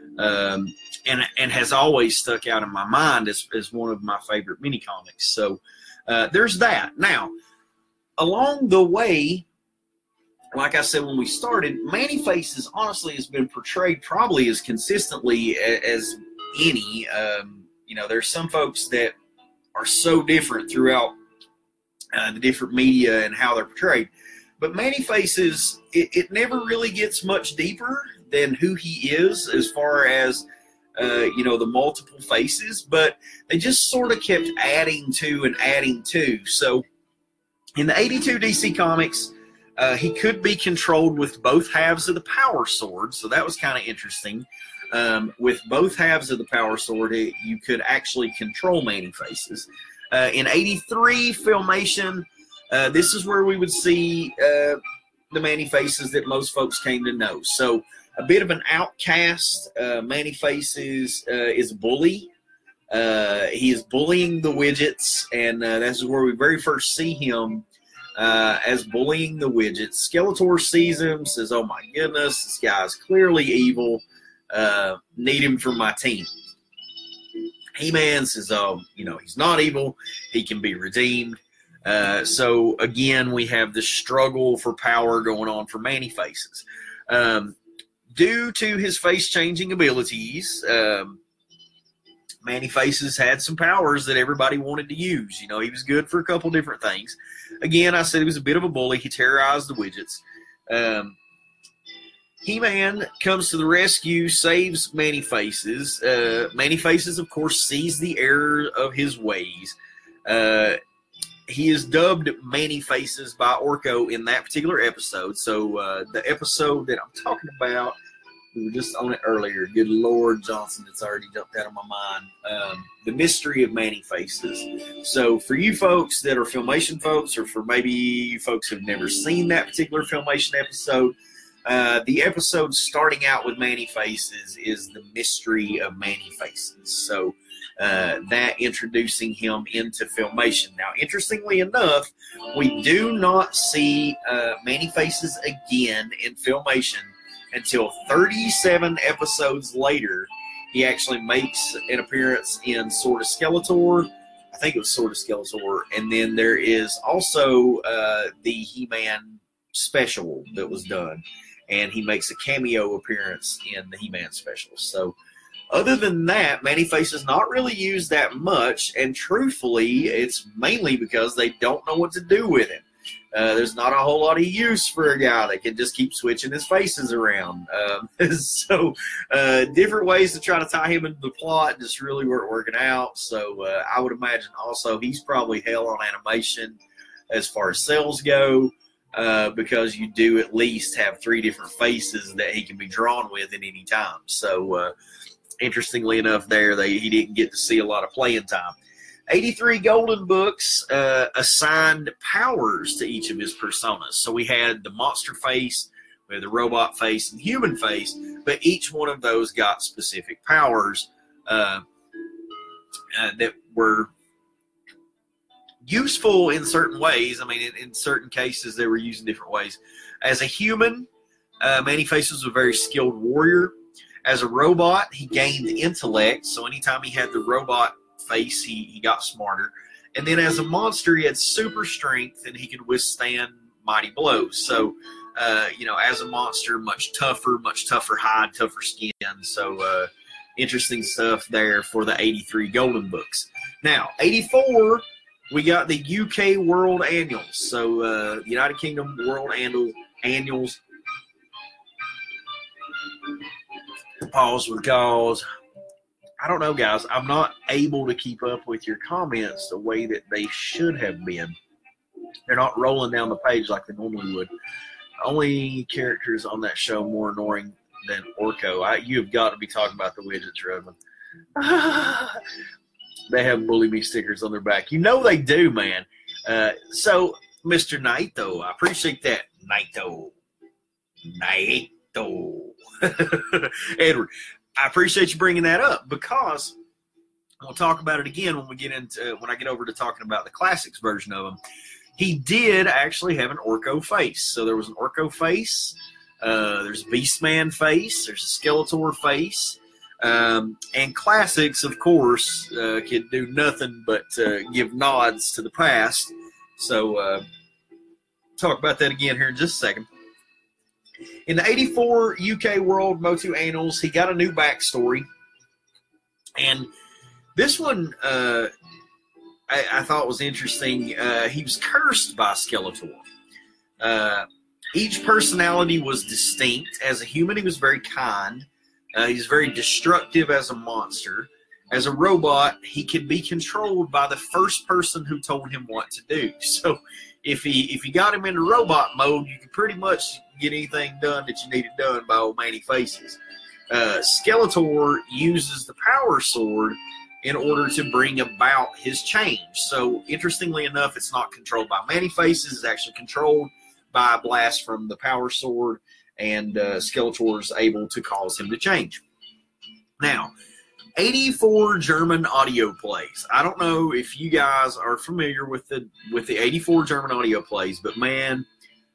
Speaker 1: And has always stuck out in my mind as one of my favorite mini comics. So there's that. Now, along the way, like I said when we started, Man-E-Faces honestly has been portrayed probably as consistently as any. There's some folks that are so different throughout the different media and how they're portrayed. But Man-E-Faces, it never really gets much deeper than who he is as far as the multiple faces, but they just sort of kept adding to. So in the 82 DC Comics, he could be controlled with both halves of the Power Sword, so that was kind of interesting. With both halves of the Power Sword, you could actually control Man-E-Faces. In 83 Filmation, this is where we would see the Man-E-Faces that most folks came to know. So a bit of an outcast. Man-E-Faces is a bully. He is bullying the Widgets, and that's where we very first see him as bullying the Widgets. Skeletor sees him, says, "Oh my goodness, this guy's clearly evil. Need him for my team." He-Man says, "Oh, he's not evil. He can be redeemed." So again, we have the struggle for power going on for Man-E-Faces. Due to his face-changing abilities, Man-E-Faces had some powers that everybody wanted to use. He was good for a couple different things. Again, I said he was a bit of a bully. He terrorized the Widgets. He-Man comes to the rescue, saves Man-E-Faces. Man-E-Faces, of course, sees the error of his ways. He is dubbed Man-E-Faces by Orko in that particular episode. So the episode that I'm talking about, we were just on it earlier. Good Lord, Johnson, it's already jumped out of my mind. The Mystery of Man-E-Faces. So for you folks that are Filmation folks, or for maybe you folks who have never seen that particular Filmation episode, the episode starting out with Man-E-Faces is The Mystery of Man-E-Faces. So that introducing him into Filmation. Now, interestingly enough, we do not see Man-E-Faces again in Filmation until 37 episodes later. He actually makes an appearance in Sword of Skeletor. I think it was Sword of Skeletor. And then there is also the He-Man special that was done. And he makes a cameo appearance in the He-Man special. So other than that, Man-E-Faces not really used that much, and truthfully, it's mainly because they don't know what to do with him. There's not a whole lot of use for a guy that can just keep switching his faces around. So different ways to try to tie him into the plot just really weren't working out. So I would imagine also he's probably hell on animation as far as sales go, because you do at least have 3 different faces that he can be drawn with at any time. So interestingly enough there, he didn't get to see a lot of playing time. 83 Golden Books assigned powers to each of his personas. So we had the monster face, we had the robot face, and human face, but each one of those got specific powers that were useful in certain ways. I mean, in certain cases, they were used in different ways. As a human, Man-E-Face was a very skilled warrior. As a robot, he gained intellect, so anytime he had the robot face, he got smarter. And then as a monster, he had super strength and he could withstand mighty blows. So as a monster, much tougher hide, tougher skin. So interesting stuff there for the 83 Golden Books. Now 84, we got the UK World Annuals. So United Kingdom World Annuals. Pause with cause. I don't know, guys. I'm not able to keep up with your comments the way that they should have been. They're not rolling down the page like they normally would. Only characters on that show more annoying than Orko. You have got to be talking about the widgets, Rudman. They have Bully Me stickers on their back. You know they do, man. So, Mr. Naito, I appreciate that. Naito. Edward, I appreciate you bringing that up, because we'll talk about it again when I get over to talking about the classics version of him. He did actually have an Orko face. So there was an Orko face, there's a Beastman face, there's a Skeletor face, and classics, of course, can do nothing but give nods to the past. So talk about that again here in just a second. In the 84 UK World Motu Annals, he got a new backstory. And this one I thought was interesting. He was cursed by Skeletor. Each personality was distinct. As a human, he was very kind. He's very destructive as a monster. As a robot, he could be controlled by the first person who told him what to do. So if you got him into robot mode, you could pretty much get anything done that you needed done by old Man-E-Faces. Skeletor uses the Power Sword in order to bring about his change. So interestingly enough, it's not controlled by Man-E-Faces. It's actually controlled by a blast from the Power Sword, and Skeletor is able to cause him to change. Now, 84 German audio plays. I don't know if you guys are familiar with the 84 German audio plays, but man,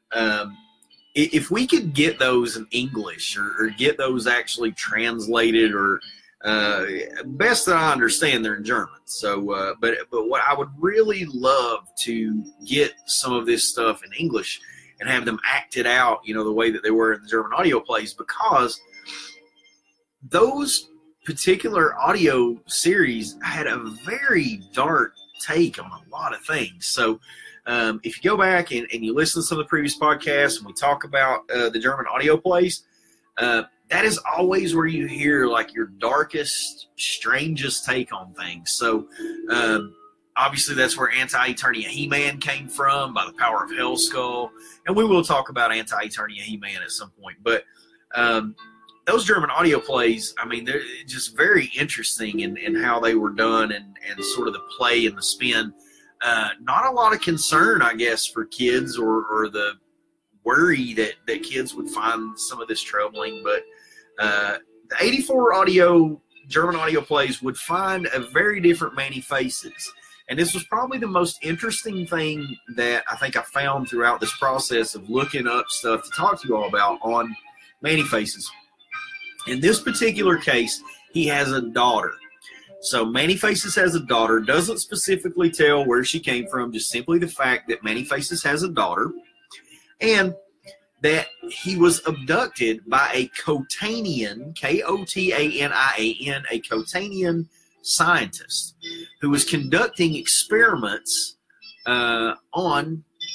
Speaker 1: if we could get those in English or get those actually translated, or best that I understand, they're in German. So, but what I would really love to get some of this stuff in English and have them acted out, the way that they were in the German audio plays, because those particular audio series had a very dark take on a lot of things. So if you go back and you listen to some of the previous podcasts and we talk about the German audio plays, that is always where you hear like your darkest, strangest take on things. So obviously that's where Anti-Eternia He-Man came from, by the power of Hellskull, and we will talk about Anti-Eternia He-Man at some point. But those German audio plays, I mean, they're just very interesting in how they were done, and sort of the play and the spin. Not a lot of concern, I guess, for kids, or the worry that kids would find some of this troubling. But the 84 German audio plays would find a very different Man-E-Faces. And this was probably the most interesting thing that I think I found throughout this process of looking up stuff to talk to you all about on Man-E-Faces. In this particular case, he has a daughter. So Man-E-Faces has a daughter. Doesn't specifically tell where she came from, just simply the fact that Man-E-Faces has a daughter, and that he was abducted by a Kotanian, K-O-T-A-N-I-A-N, a Kotanian scientist who was conducting experiments on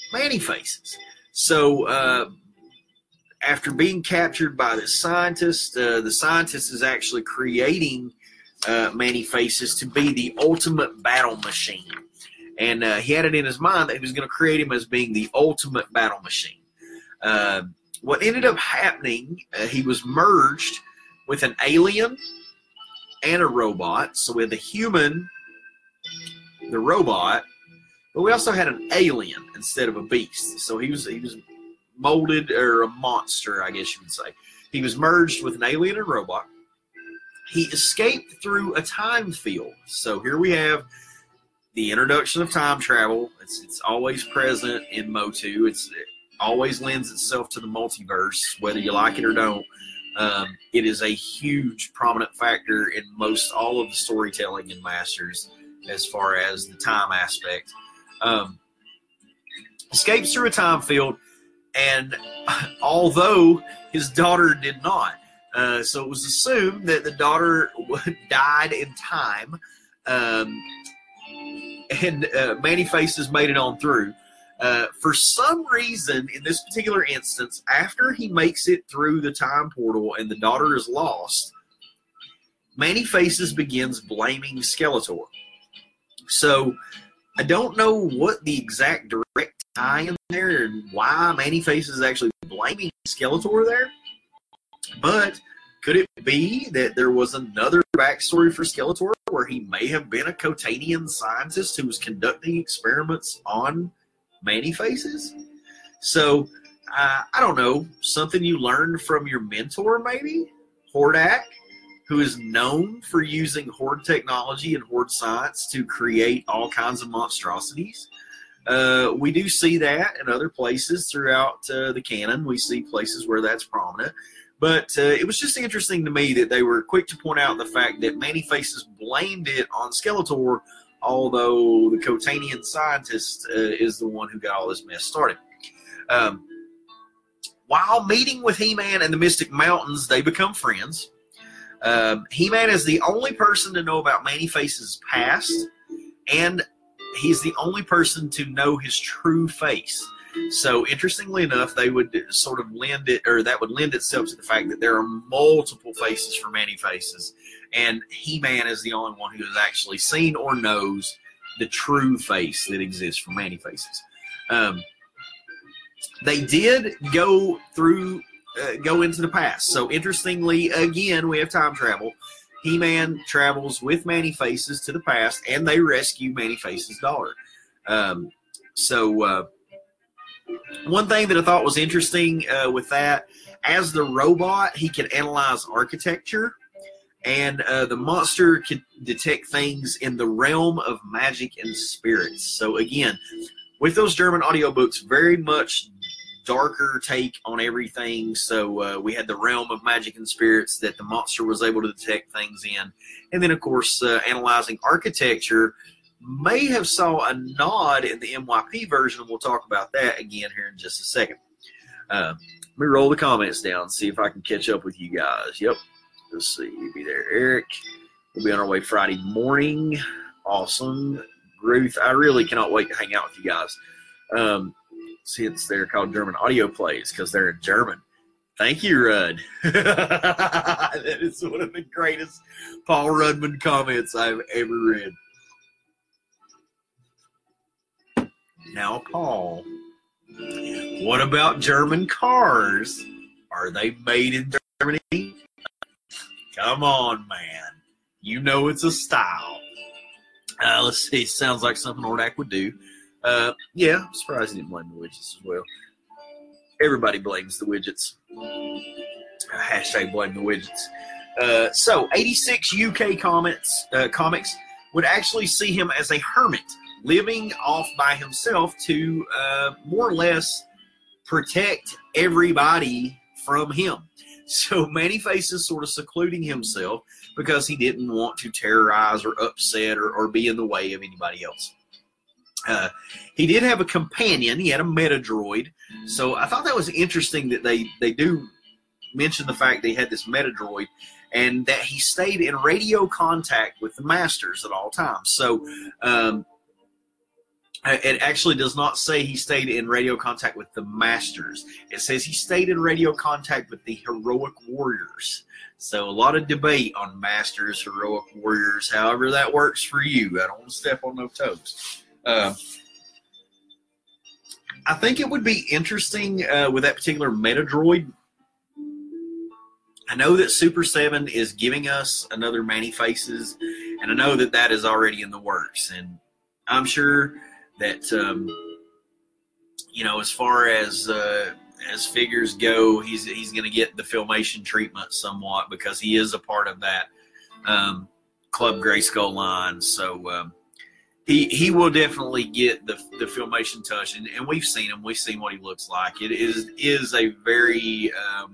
Speaker 1: Man-E-Faces. So after being captured by the scientist is actually creating Man-E-Faces to be the ultimate battle machine. And he had it in his mind that he was going to create him as being the ultimate battle machine. What ended up happening, he was merged with an alien and a robot. So we had the human, the robot, but we also had an alien instead of a beast. So he was molded, or a monster, I guess you would say. He was merged with an alien and robot. He escaped through a time field. So here we have the introduction of time travel. It's always present in Motu. It always lends itself to the multiverse, whether you like it or don't. It is a huge prominent factor in most all of the storytelling in Masters as far as the time aspect. Escapes through a time field, and although his daughter did not, so it was assumed that the daughter died in time, and Man-E-Faces made it on through. For some reason, in this particular instance, after he makes it through the time portal and the daughter is lost, Man-E-Faces begins blaming Skeletor. So I don't know what the exact direct tie in there and why Man-E-Faces is actually blaming Skeletor there, but could it be that there was another backstory for Skeletor where he may have been a Cotanian scientist who was conducting experiments on Man-E-Faces? So, I don't know, something you learned from your mentor maybe? Hordak, who is known for using Horde technology and Horde science to create all kinds of monstrosities. We do see that in other places throughout the canon. We see places where that's prominent. But it was just interesting to me that they were quick to point out the fact that Man-E-Faces blamed it on Skeletor, although the Cotanian scientist is the one who got all this mess started. While meeting with He-Man in the Mystic Mountains, they become friends. He-Man is the only person to know about Man-E-Faces' past, and he's the only person to know his true face. So, interestingly enough, they would sort of lend it, or that would lend itself to the fact that there are multiple faces for Man-E-Faces, and He-Man is the only one who has actually seen or knows the true face that exists for Man-E-Faces. They did go into the past. So, interestingly, again, we have time travel. He-Man travels with Man-E-Faces to the past, and they rescue Man-E-Faces' daughter. One thing that I thought was interesting with that, as the robot, he can analyze architecture, and the monster can detect things in the realm of magic and spirits. So again, with those German audiobooks, very much darker take on everything. So we had the realm of magic and spirits that the monster was able to detect things in. And then, of course, analyzing architecture may have saw a nod in the MYP version, and we'll talk about that again here in just a second. Let me roll the comments down and see if I can catch up with you guys. Yep. Let's see. You'll be there, Eric. We'll be on our way Friday morning. Awesome. Ruth, I really cannot wait to hang out with you guys. See, it's they're called German audio plays because they're in German. Thank you, Rudd. That is one of the greatest Paul Rudman comments I've ever read. Now, Paul, what about German cars? Are they made in Germany? Come on, man. You know it's a style. Let's see. Sounds like something Hordak would do. Yeah, I'm surprised he didn't blame the widgets as well. Everybody blames the widgets. Hashtag blame the widgets. So, 86 UK comics would actually see him as a hermit, living off by himself to more or less protect everybody from him. So Man-E-Faces sort of secluding himself because he didn't want to terrorize or upset or be in the way of anybody else. He did have a companion. He had a Metadroid. So I thought that was interesting that they do mention the fact that he had this Metadroid and that he stayed in radio contact with the Masters at all times. So It actually does not say he stayed in radio contact with the Masters. It says he stayed in radio contact with the Heroic Warriors. So a lot of debate on Masters, Heroic Warriors, however that works for you. I don't want to step on no toes. I think it would be interesting with that particular Metadroid. I know that Super 7 is giving us another Manny-Faces, and I know that that is already in the works. And I'm sure that, as far as figures go, he's going to get the Filmation treatment somewhat because he is a part of that Club Grayskull line. So he will definitely get the Filmation touch, and we've seen him. We've seen what he looks like. It is a very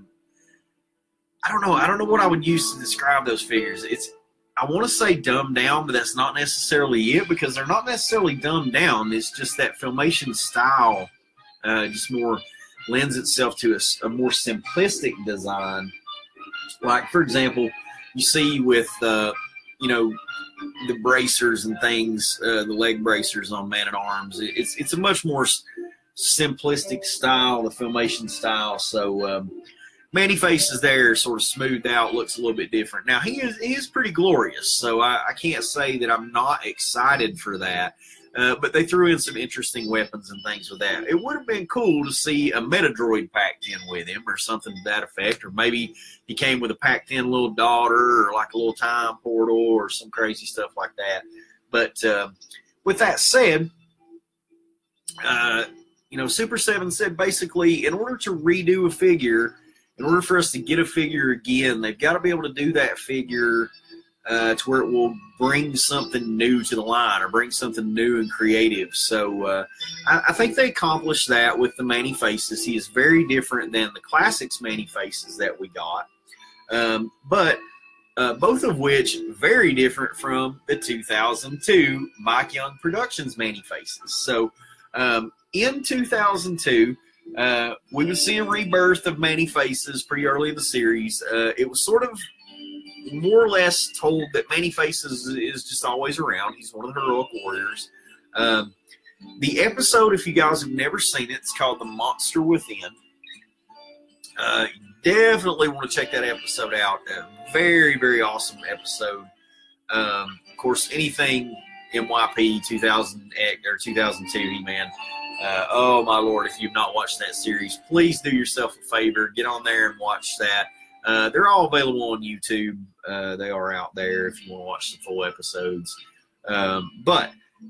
Speaker 1: I don't know what I would use to describe those figures. I want to say dumbed down, but that's not necessarily it because they're not necessarily dumbed down. It's just that Filmation style just more lends itself to a more simplistic design. Like, for example, you see with, the bracers and things, the leg bracers on Man-at-Arms. It's a much more simplistic style, the Filmation style. So, Manny-Faces there, sort of smoothed out, looks a little bit different. Now, he is pretty glorious, so I can't say that I'm not excited for that. But they threw in some interesting weapons and things with that. It would have been cool to see a Metadroid packed in with him or something to that effect. Or maybe he came with a packed in little daughter or like a little time portal or some crazy stuff like that. But with that said, Super 7 said basically in order to redo a figure, in order for us to get a figure again, they've got to be able to do that figure to where it will bring something new to the line or bring something new and creative. So I think they accomplished that with the Manny-Faces. He is very different than the Classics Manny-Faces that we got, but both of which very different from the 2002 Mike Young Productions Manny-Faces. So in 2002, we would see a rebirth of Manny-Faces pretty early in the series. It was sort of more or less told that Manny-Faces is just always around. He's one of the Heroic Warriors. The episode, if you guys have never seen it, it's called The Monster Within. Definitely want to check that episode out. A very, very awesome episode. Of course, anything MYP 2000X or 2002 He-Man. Oh, my Lord, if you've not watched that series, please do yourself a favor. Get on there and watch that. They're all available on YouTube. They are out there if you want to watch the full episodes. But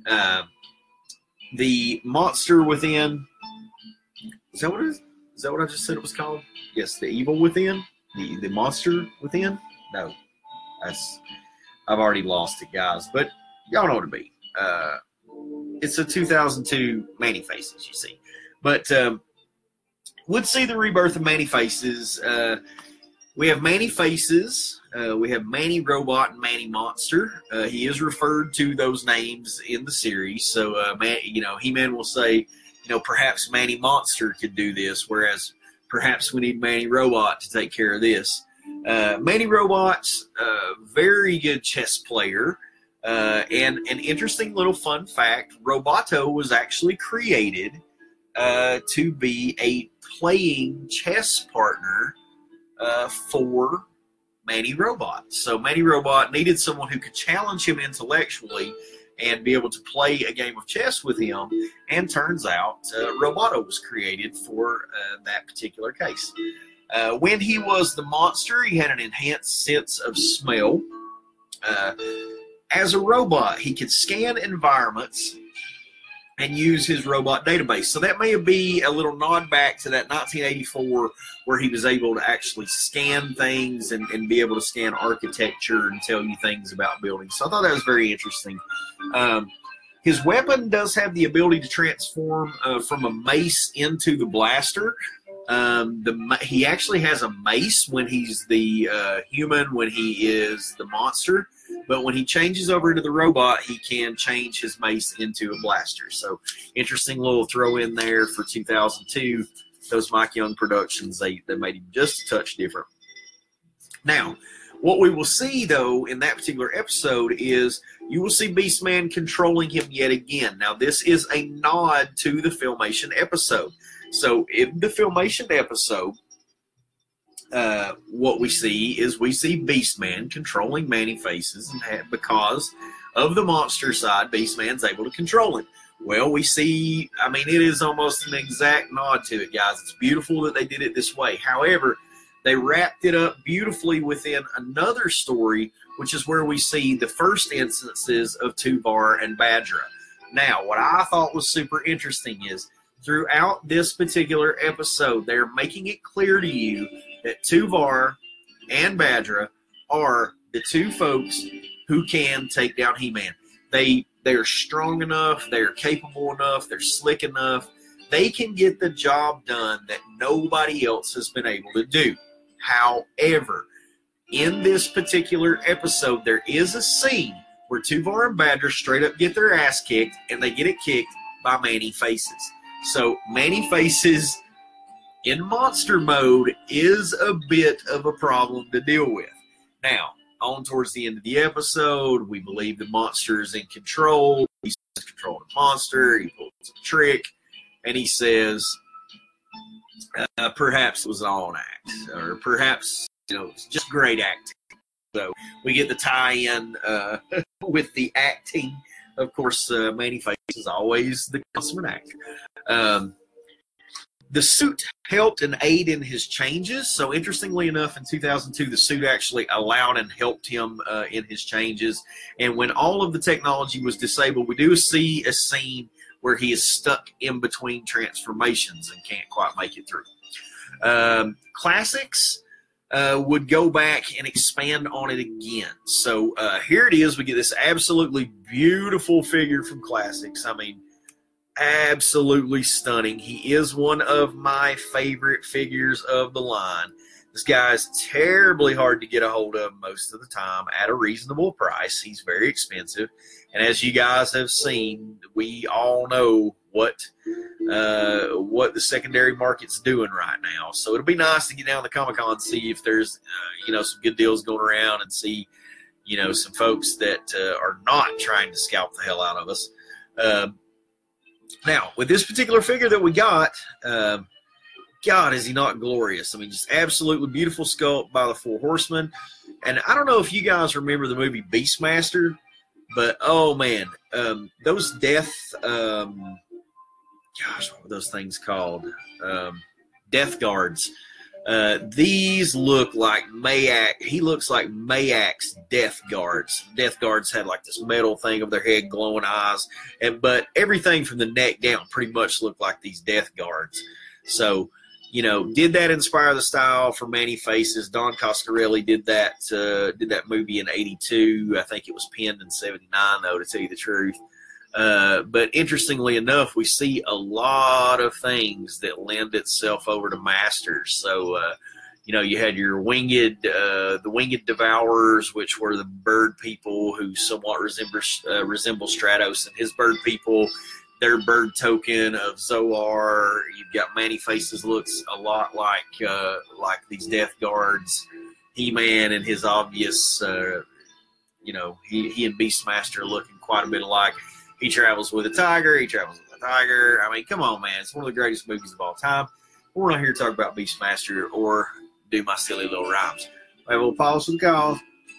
Speaker 1: the Monster Within, is that what it is? Is that what I just said it was called? Yes, the Evil Within? The Monster Within? No. I've already lost it, guys. But y'all know what it be. It's a 2002 Manny-Faces, you see. But would see the rebirth of Manny-Faces. We have Manny-Faces. We have Manny Robot and Manny Monster. He is referred to those names in the series. So, He-Man will say, perhaps Manny Monster could do this, whereas perhaps we need Manny Robot to take care of this. Manny Robot's a very good chess player. And an interesting little fun fact, Roboto was actually created to be a playing chess partner for Manny Robot. So Manny Robot needed someone who could challenge him intellectually and be able to play a game of chess with him, and turns out Roboto was created for that particular case. When he was the monster, he had an enhanced sense of smell. As a robot, he could scan environments and use his robot database. So that may be a little nod back to that 1984 where he was able to actually scan things and be able to scan architecture and tell you things about buildings. So I thought that was very interesting. His weapon does have the ability to transform from a mace into the blaster. He actually has a mace when he's the human, when he is the monster. But when he changes over into the robot, he can change his mace into a blaster. So interesting little throw in there for 2002. Those Mike Young Productions, they made him just a touch different. Now, what we will see, though, in that particular episode is you will see Beastman controlling him yet again. Now, this is a nod to the Filmation episode. So, in the Filmation episode, what we see Beastman controlling Man-E-Faces, and because of the monster side, Beastman's able to control him. Well, we see, it is almost an exact nod to it, guys. It's beautiful that they did it this way. However, they wrapped it up beautifully within another story, which is where we see the first instances of Tuvar and Badra. Now, what I thought was super interesting is, throughout this particular episode, they're making it clear to you that Tuvar and Badra are the two folks who can take down He-Man. They're strong enough, they're capable enough, they're slick enough. They can get the job done that nobody else has been able to do. However, in this particular episode, there is a scene where Tuvar and Badra straight up get their ass kicked, and they get it kicked by Man-E-Faces. So Man-E-Faces in monster mode is a bit of a problem to deal with. Now, on towards the end of the episode, we believe the monster is in control. He's controlling the monster. He pulls a trick, and he says, perhaps it was all an act, or perhaps it's just great acting. So we get the tie-in with the acting. Of course, Man-E-Faces is always the consummate actor. The suit helped and aided in his changes. So interestingly enough, in 2002, the suit actually allowed and helped him in his changes. And when all of the technology was disabled, we do see a scene where he is stuck in between transformations and can't quite make it through. Classics would go back and expand on it again. So here it is. We get this absolutely beautiful figure from Classics. Absolutely stunning. He is one of my favorite figures of the line. This guy's terribly hard to get a hold of most of the time at a reasonable price. He's very expensive. And as you guys have seen, we all know what the secondary market's doing right now. So it'll be nice to get down to Comic-Con and see if there's some good deals going around, and see some folks that are not trying to scalp the hell out of us. Now, with this particular figure that we got, God, is he not glorious? Just absolutely beautiful sculpt by the Four Horsemen. And I don't know if you guys remember the movie Beastmaster, but, oh, man, those death, what were those things called? Death guards. These look like Mayak. He looks like Mayak's death guards. Death guards had like this metal thing over their head, glowing eyes, but everything from the neck down pretty much looked like these death guards. So, did that inspire the style for Man-E-Faces? Don Coscarelli did that movie in '82. I think it was penned in '79, though, to tell you the truth. But interestingly enough, we see a lot of things that lend itself over to Masters. So, you had your the Winged Devourers, which were the bird people who somewhat resemble Stratos and his bird people. Their bird token of Zoar. You've got Man-E-Faces looks a lot like these Death Guards. He-Man and his obvious, he and Beastmaster looking quite a bit alike. He travels with a tiger. He travels with a tiger. Come on, man. It's one of the greatest movies of all time. We're not here to talk about Beastmaster or do my silly little rhymes. I have a little pause for the call.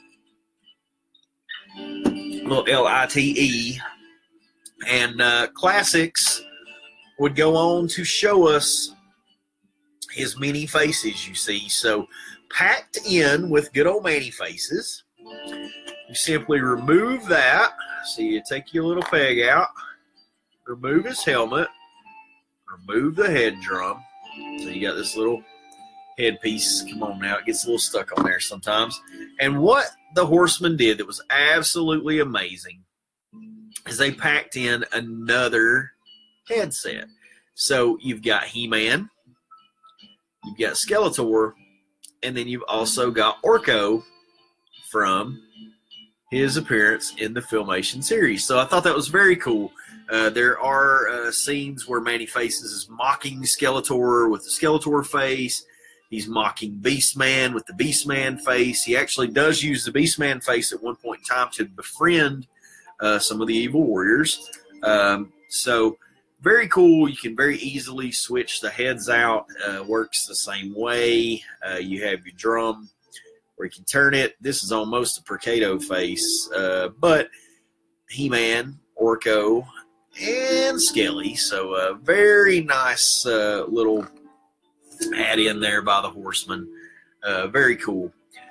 Speaker 1: A little LITE. And Classics would go on to show us his many faces, you see. So packed in with good old Man-E-Faces, you simply remove that. So you take your little peg out, remove his helmet, remove the head drum. So you got this little headpiece. Come on now, it gets a little stuck on there sometimes. And what the Horsemen did that was absolutely amazing is they packed in another headset. So you've got He-Man, you've got Skeletor, and then you've also got Orko from his appearance in the Filmation series. So I thought that was very cool. There are scenes where Man-E-Faces is mocking Skeletor with the Skeletor face. He's mocking Beastman with the Beastman face. He actually does use the Beastman face at one point in time to befriend some of the evil warriors. So very cool. You can very easily switch the heads out. Works the same way. You have your drum where you can turn it. This is almost a Perkato face, but He-Man, Orko, and Skelly. So a very nice little add in there by the Horseman. Very cool.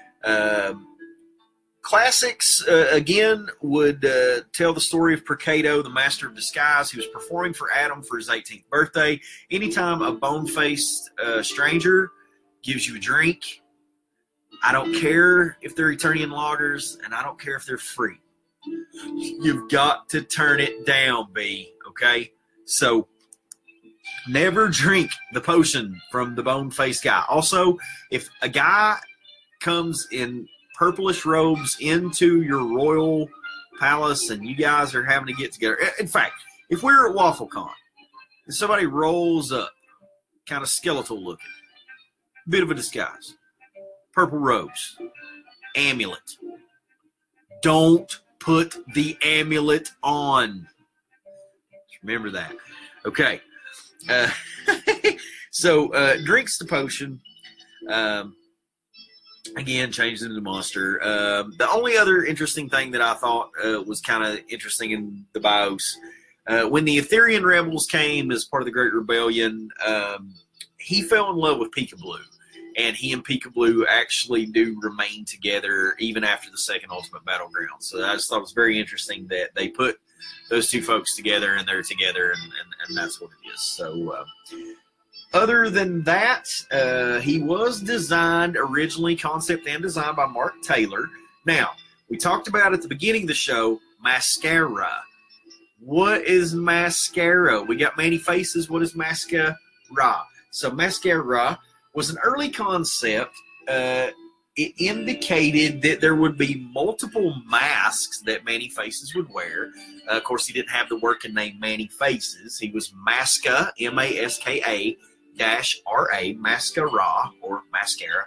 Speaker 1: Classics, again, would tell the story of Perkato, the master of disguise. He was performing for Adam for his 18th birthday. Anytime a bone-faced stranger gives you a drink, I don't care if they're Eternian lagers, and I don't care if they're free. You've got to turn it down, B, okay? So never drink the potion from the bone-faced guy. Also, if a guy comes in purplish robes into your royal palace and you guys are having to get together. In fact, if we're at WaffleCon and somebody rolls up, kind of skeletal looking, bit of a disguise, purple robes, amulet, don't put the amulet on. Just remember that. Okay. So drinks the potion. Again, changed into the monster. The only other interesting thing that I thought was kind of interesting in the BIOS, when the Etherian rebels came as part of the Great Rebellion, he fell in love with Peekaboo. And he and Peekaboo actually do remain together even after the second Ultimate Battleground. So I just thought it was very interesting that they put those two folks together and they're together, and that's what it is. So other than that, he was designed originally, concept and designed by Mark Taylor. Now, we talked about at the beginning of the show, mascara. What is mascara? We got many faces. What is mascara? So mascara was an early concept. It indicated that there would be multiple masks that Manny Faces would wear. Of course, he didn't have the working name Manny Faces. He was Maska, M-A-S-K-A, -R-A, mascara, or mascara.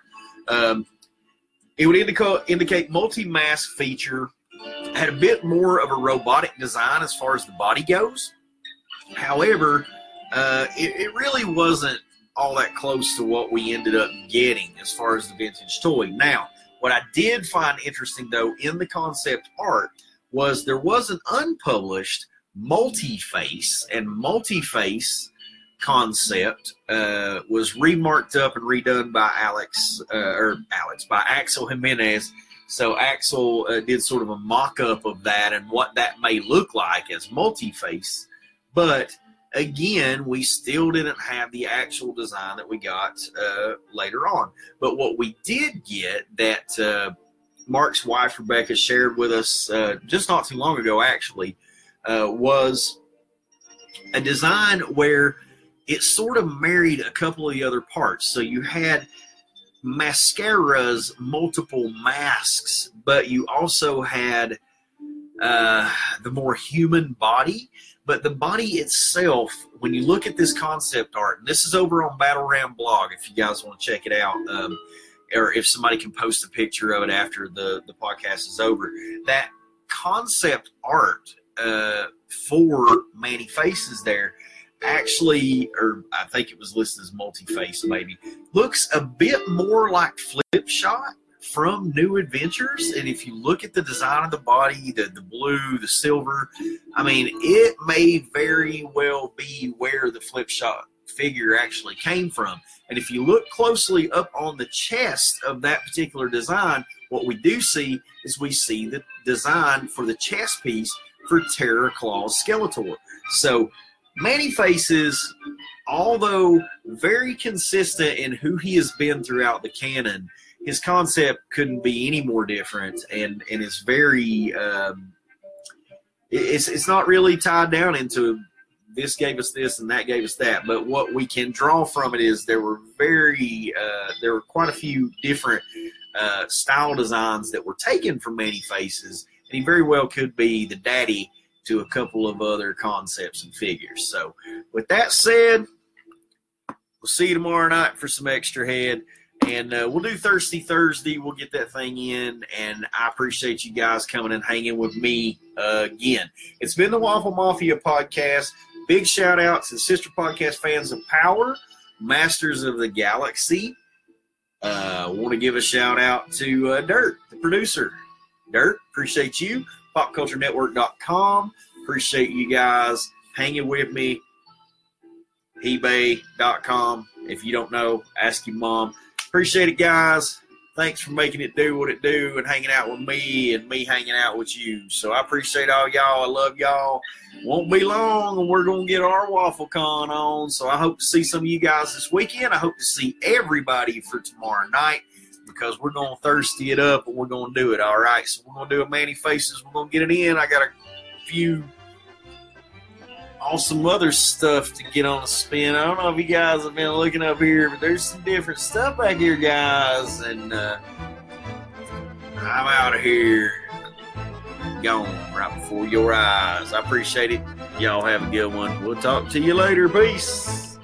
Speaker 1: It would indicate multi-mask feature, had a bit more of a robotic design as far as the body goes. However, it really wasn't all that close to what we ended up getting as far as the vintage toy. Now, what I did find interesting, though, in the concept art was there was an unpublished multi-face, and multi-face concept was remarked up and redone by by Axel Jimenez. So Axel did sort of a mock-up of that and what that may look like as multi-face. But again, we still didn't have the actual design that we got later on. But what we did get that Mark's wife, Rebecca, shared with us just not too long ago, actually, was a design where it sort of married a couple of the other parts. So you had Mascara's multiple masks, but you also had the more human body. But the body itself, when you look at this concept art, and this is over on Battle Ram blog if you guys want to check it out, or if somebody can post a picture of it after the podcast is over, that concept art for Manny Faces there actually, or I think it was listed as multi-face maybe, looks a bit more like Flipshot from New Adventures. And if you look at the design of the body, the blue, the silver, I mean, it may very well be where the Flipshot figure actually came from. And if you look closely up on the chest of that particular design, what we do see is we see the design for the chest piece for Terror Claws Skeletor. So Manny Faces, although very consistent in who he has been throughout the canon, his concept couldn't be any more different, and is very it's not really tied down into this gave us this and that gave us that. But what we can draw from it is there were quite a few different style designs that were taken from Manny Faces, and he very well could be the daddy to a couple of other concepts and figures. So with that said, we'll see you tomorrow night for some extra head. And we'll do Thirsty Thursday. We'll get that thing in, and I appreciate you guys coming and hanging with me again. It's been the Waffle Mafia podcast. Big shout out to sister podcast fans of Power, Masters of the Galaxy. Want to give a shout out to Dirt, the producer. Dirt, appreciate you. PopCultureNetwork.com. Appreciate you guys hanging with me. eBay.com. If you don't know, ask your mom. Appreciate it, guys. Thanks for making it do what it do and hanging out with me and me hanging out with you. So I appreciate all y'all. I love y'all. Won't be long and we're going to get our WaffleCon on. So I hope to see some of you guys this weekend. I hope to see everybody for tomorrow night because we're going to thirsty it up and we're going to do it, all right? So we're going to do a Manny Faces. We're going to get it in. I got a few awesome other stuff to get on a spin. I don't know if you guys have been looking up here, but there's some different stuff back here, guys. And I'm out of here. Gone right before your eyes. I appreciate it. Y'all have a good one. We'll talk to you later. Peace.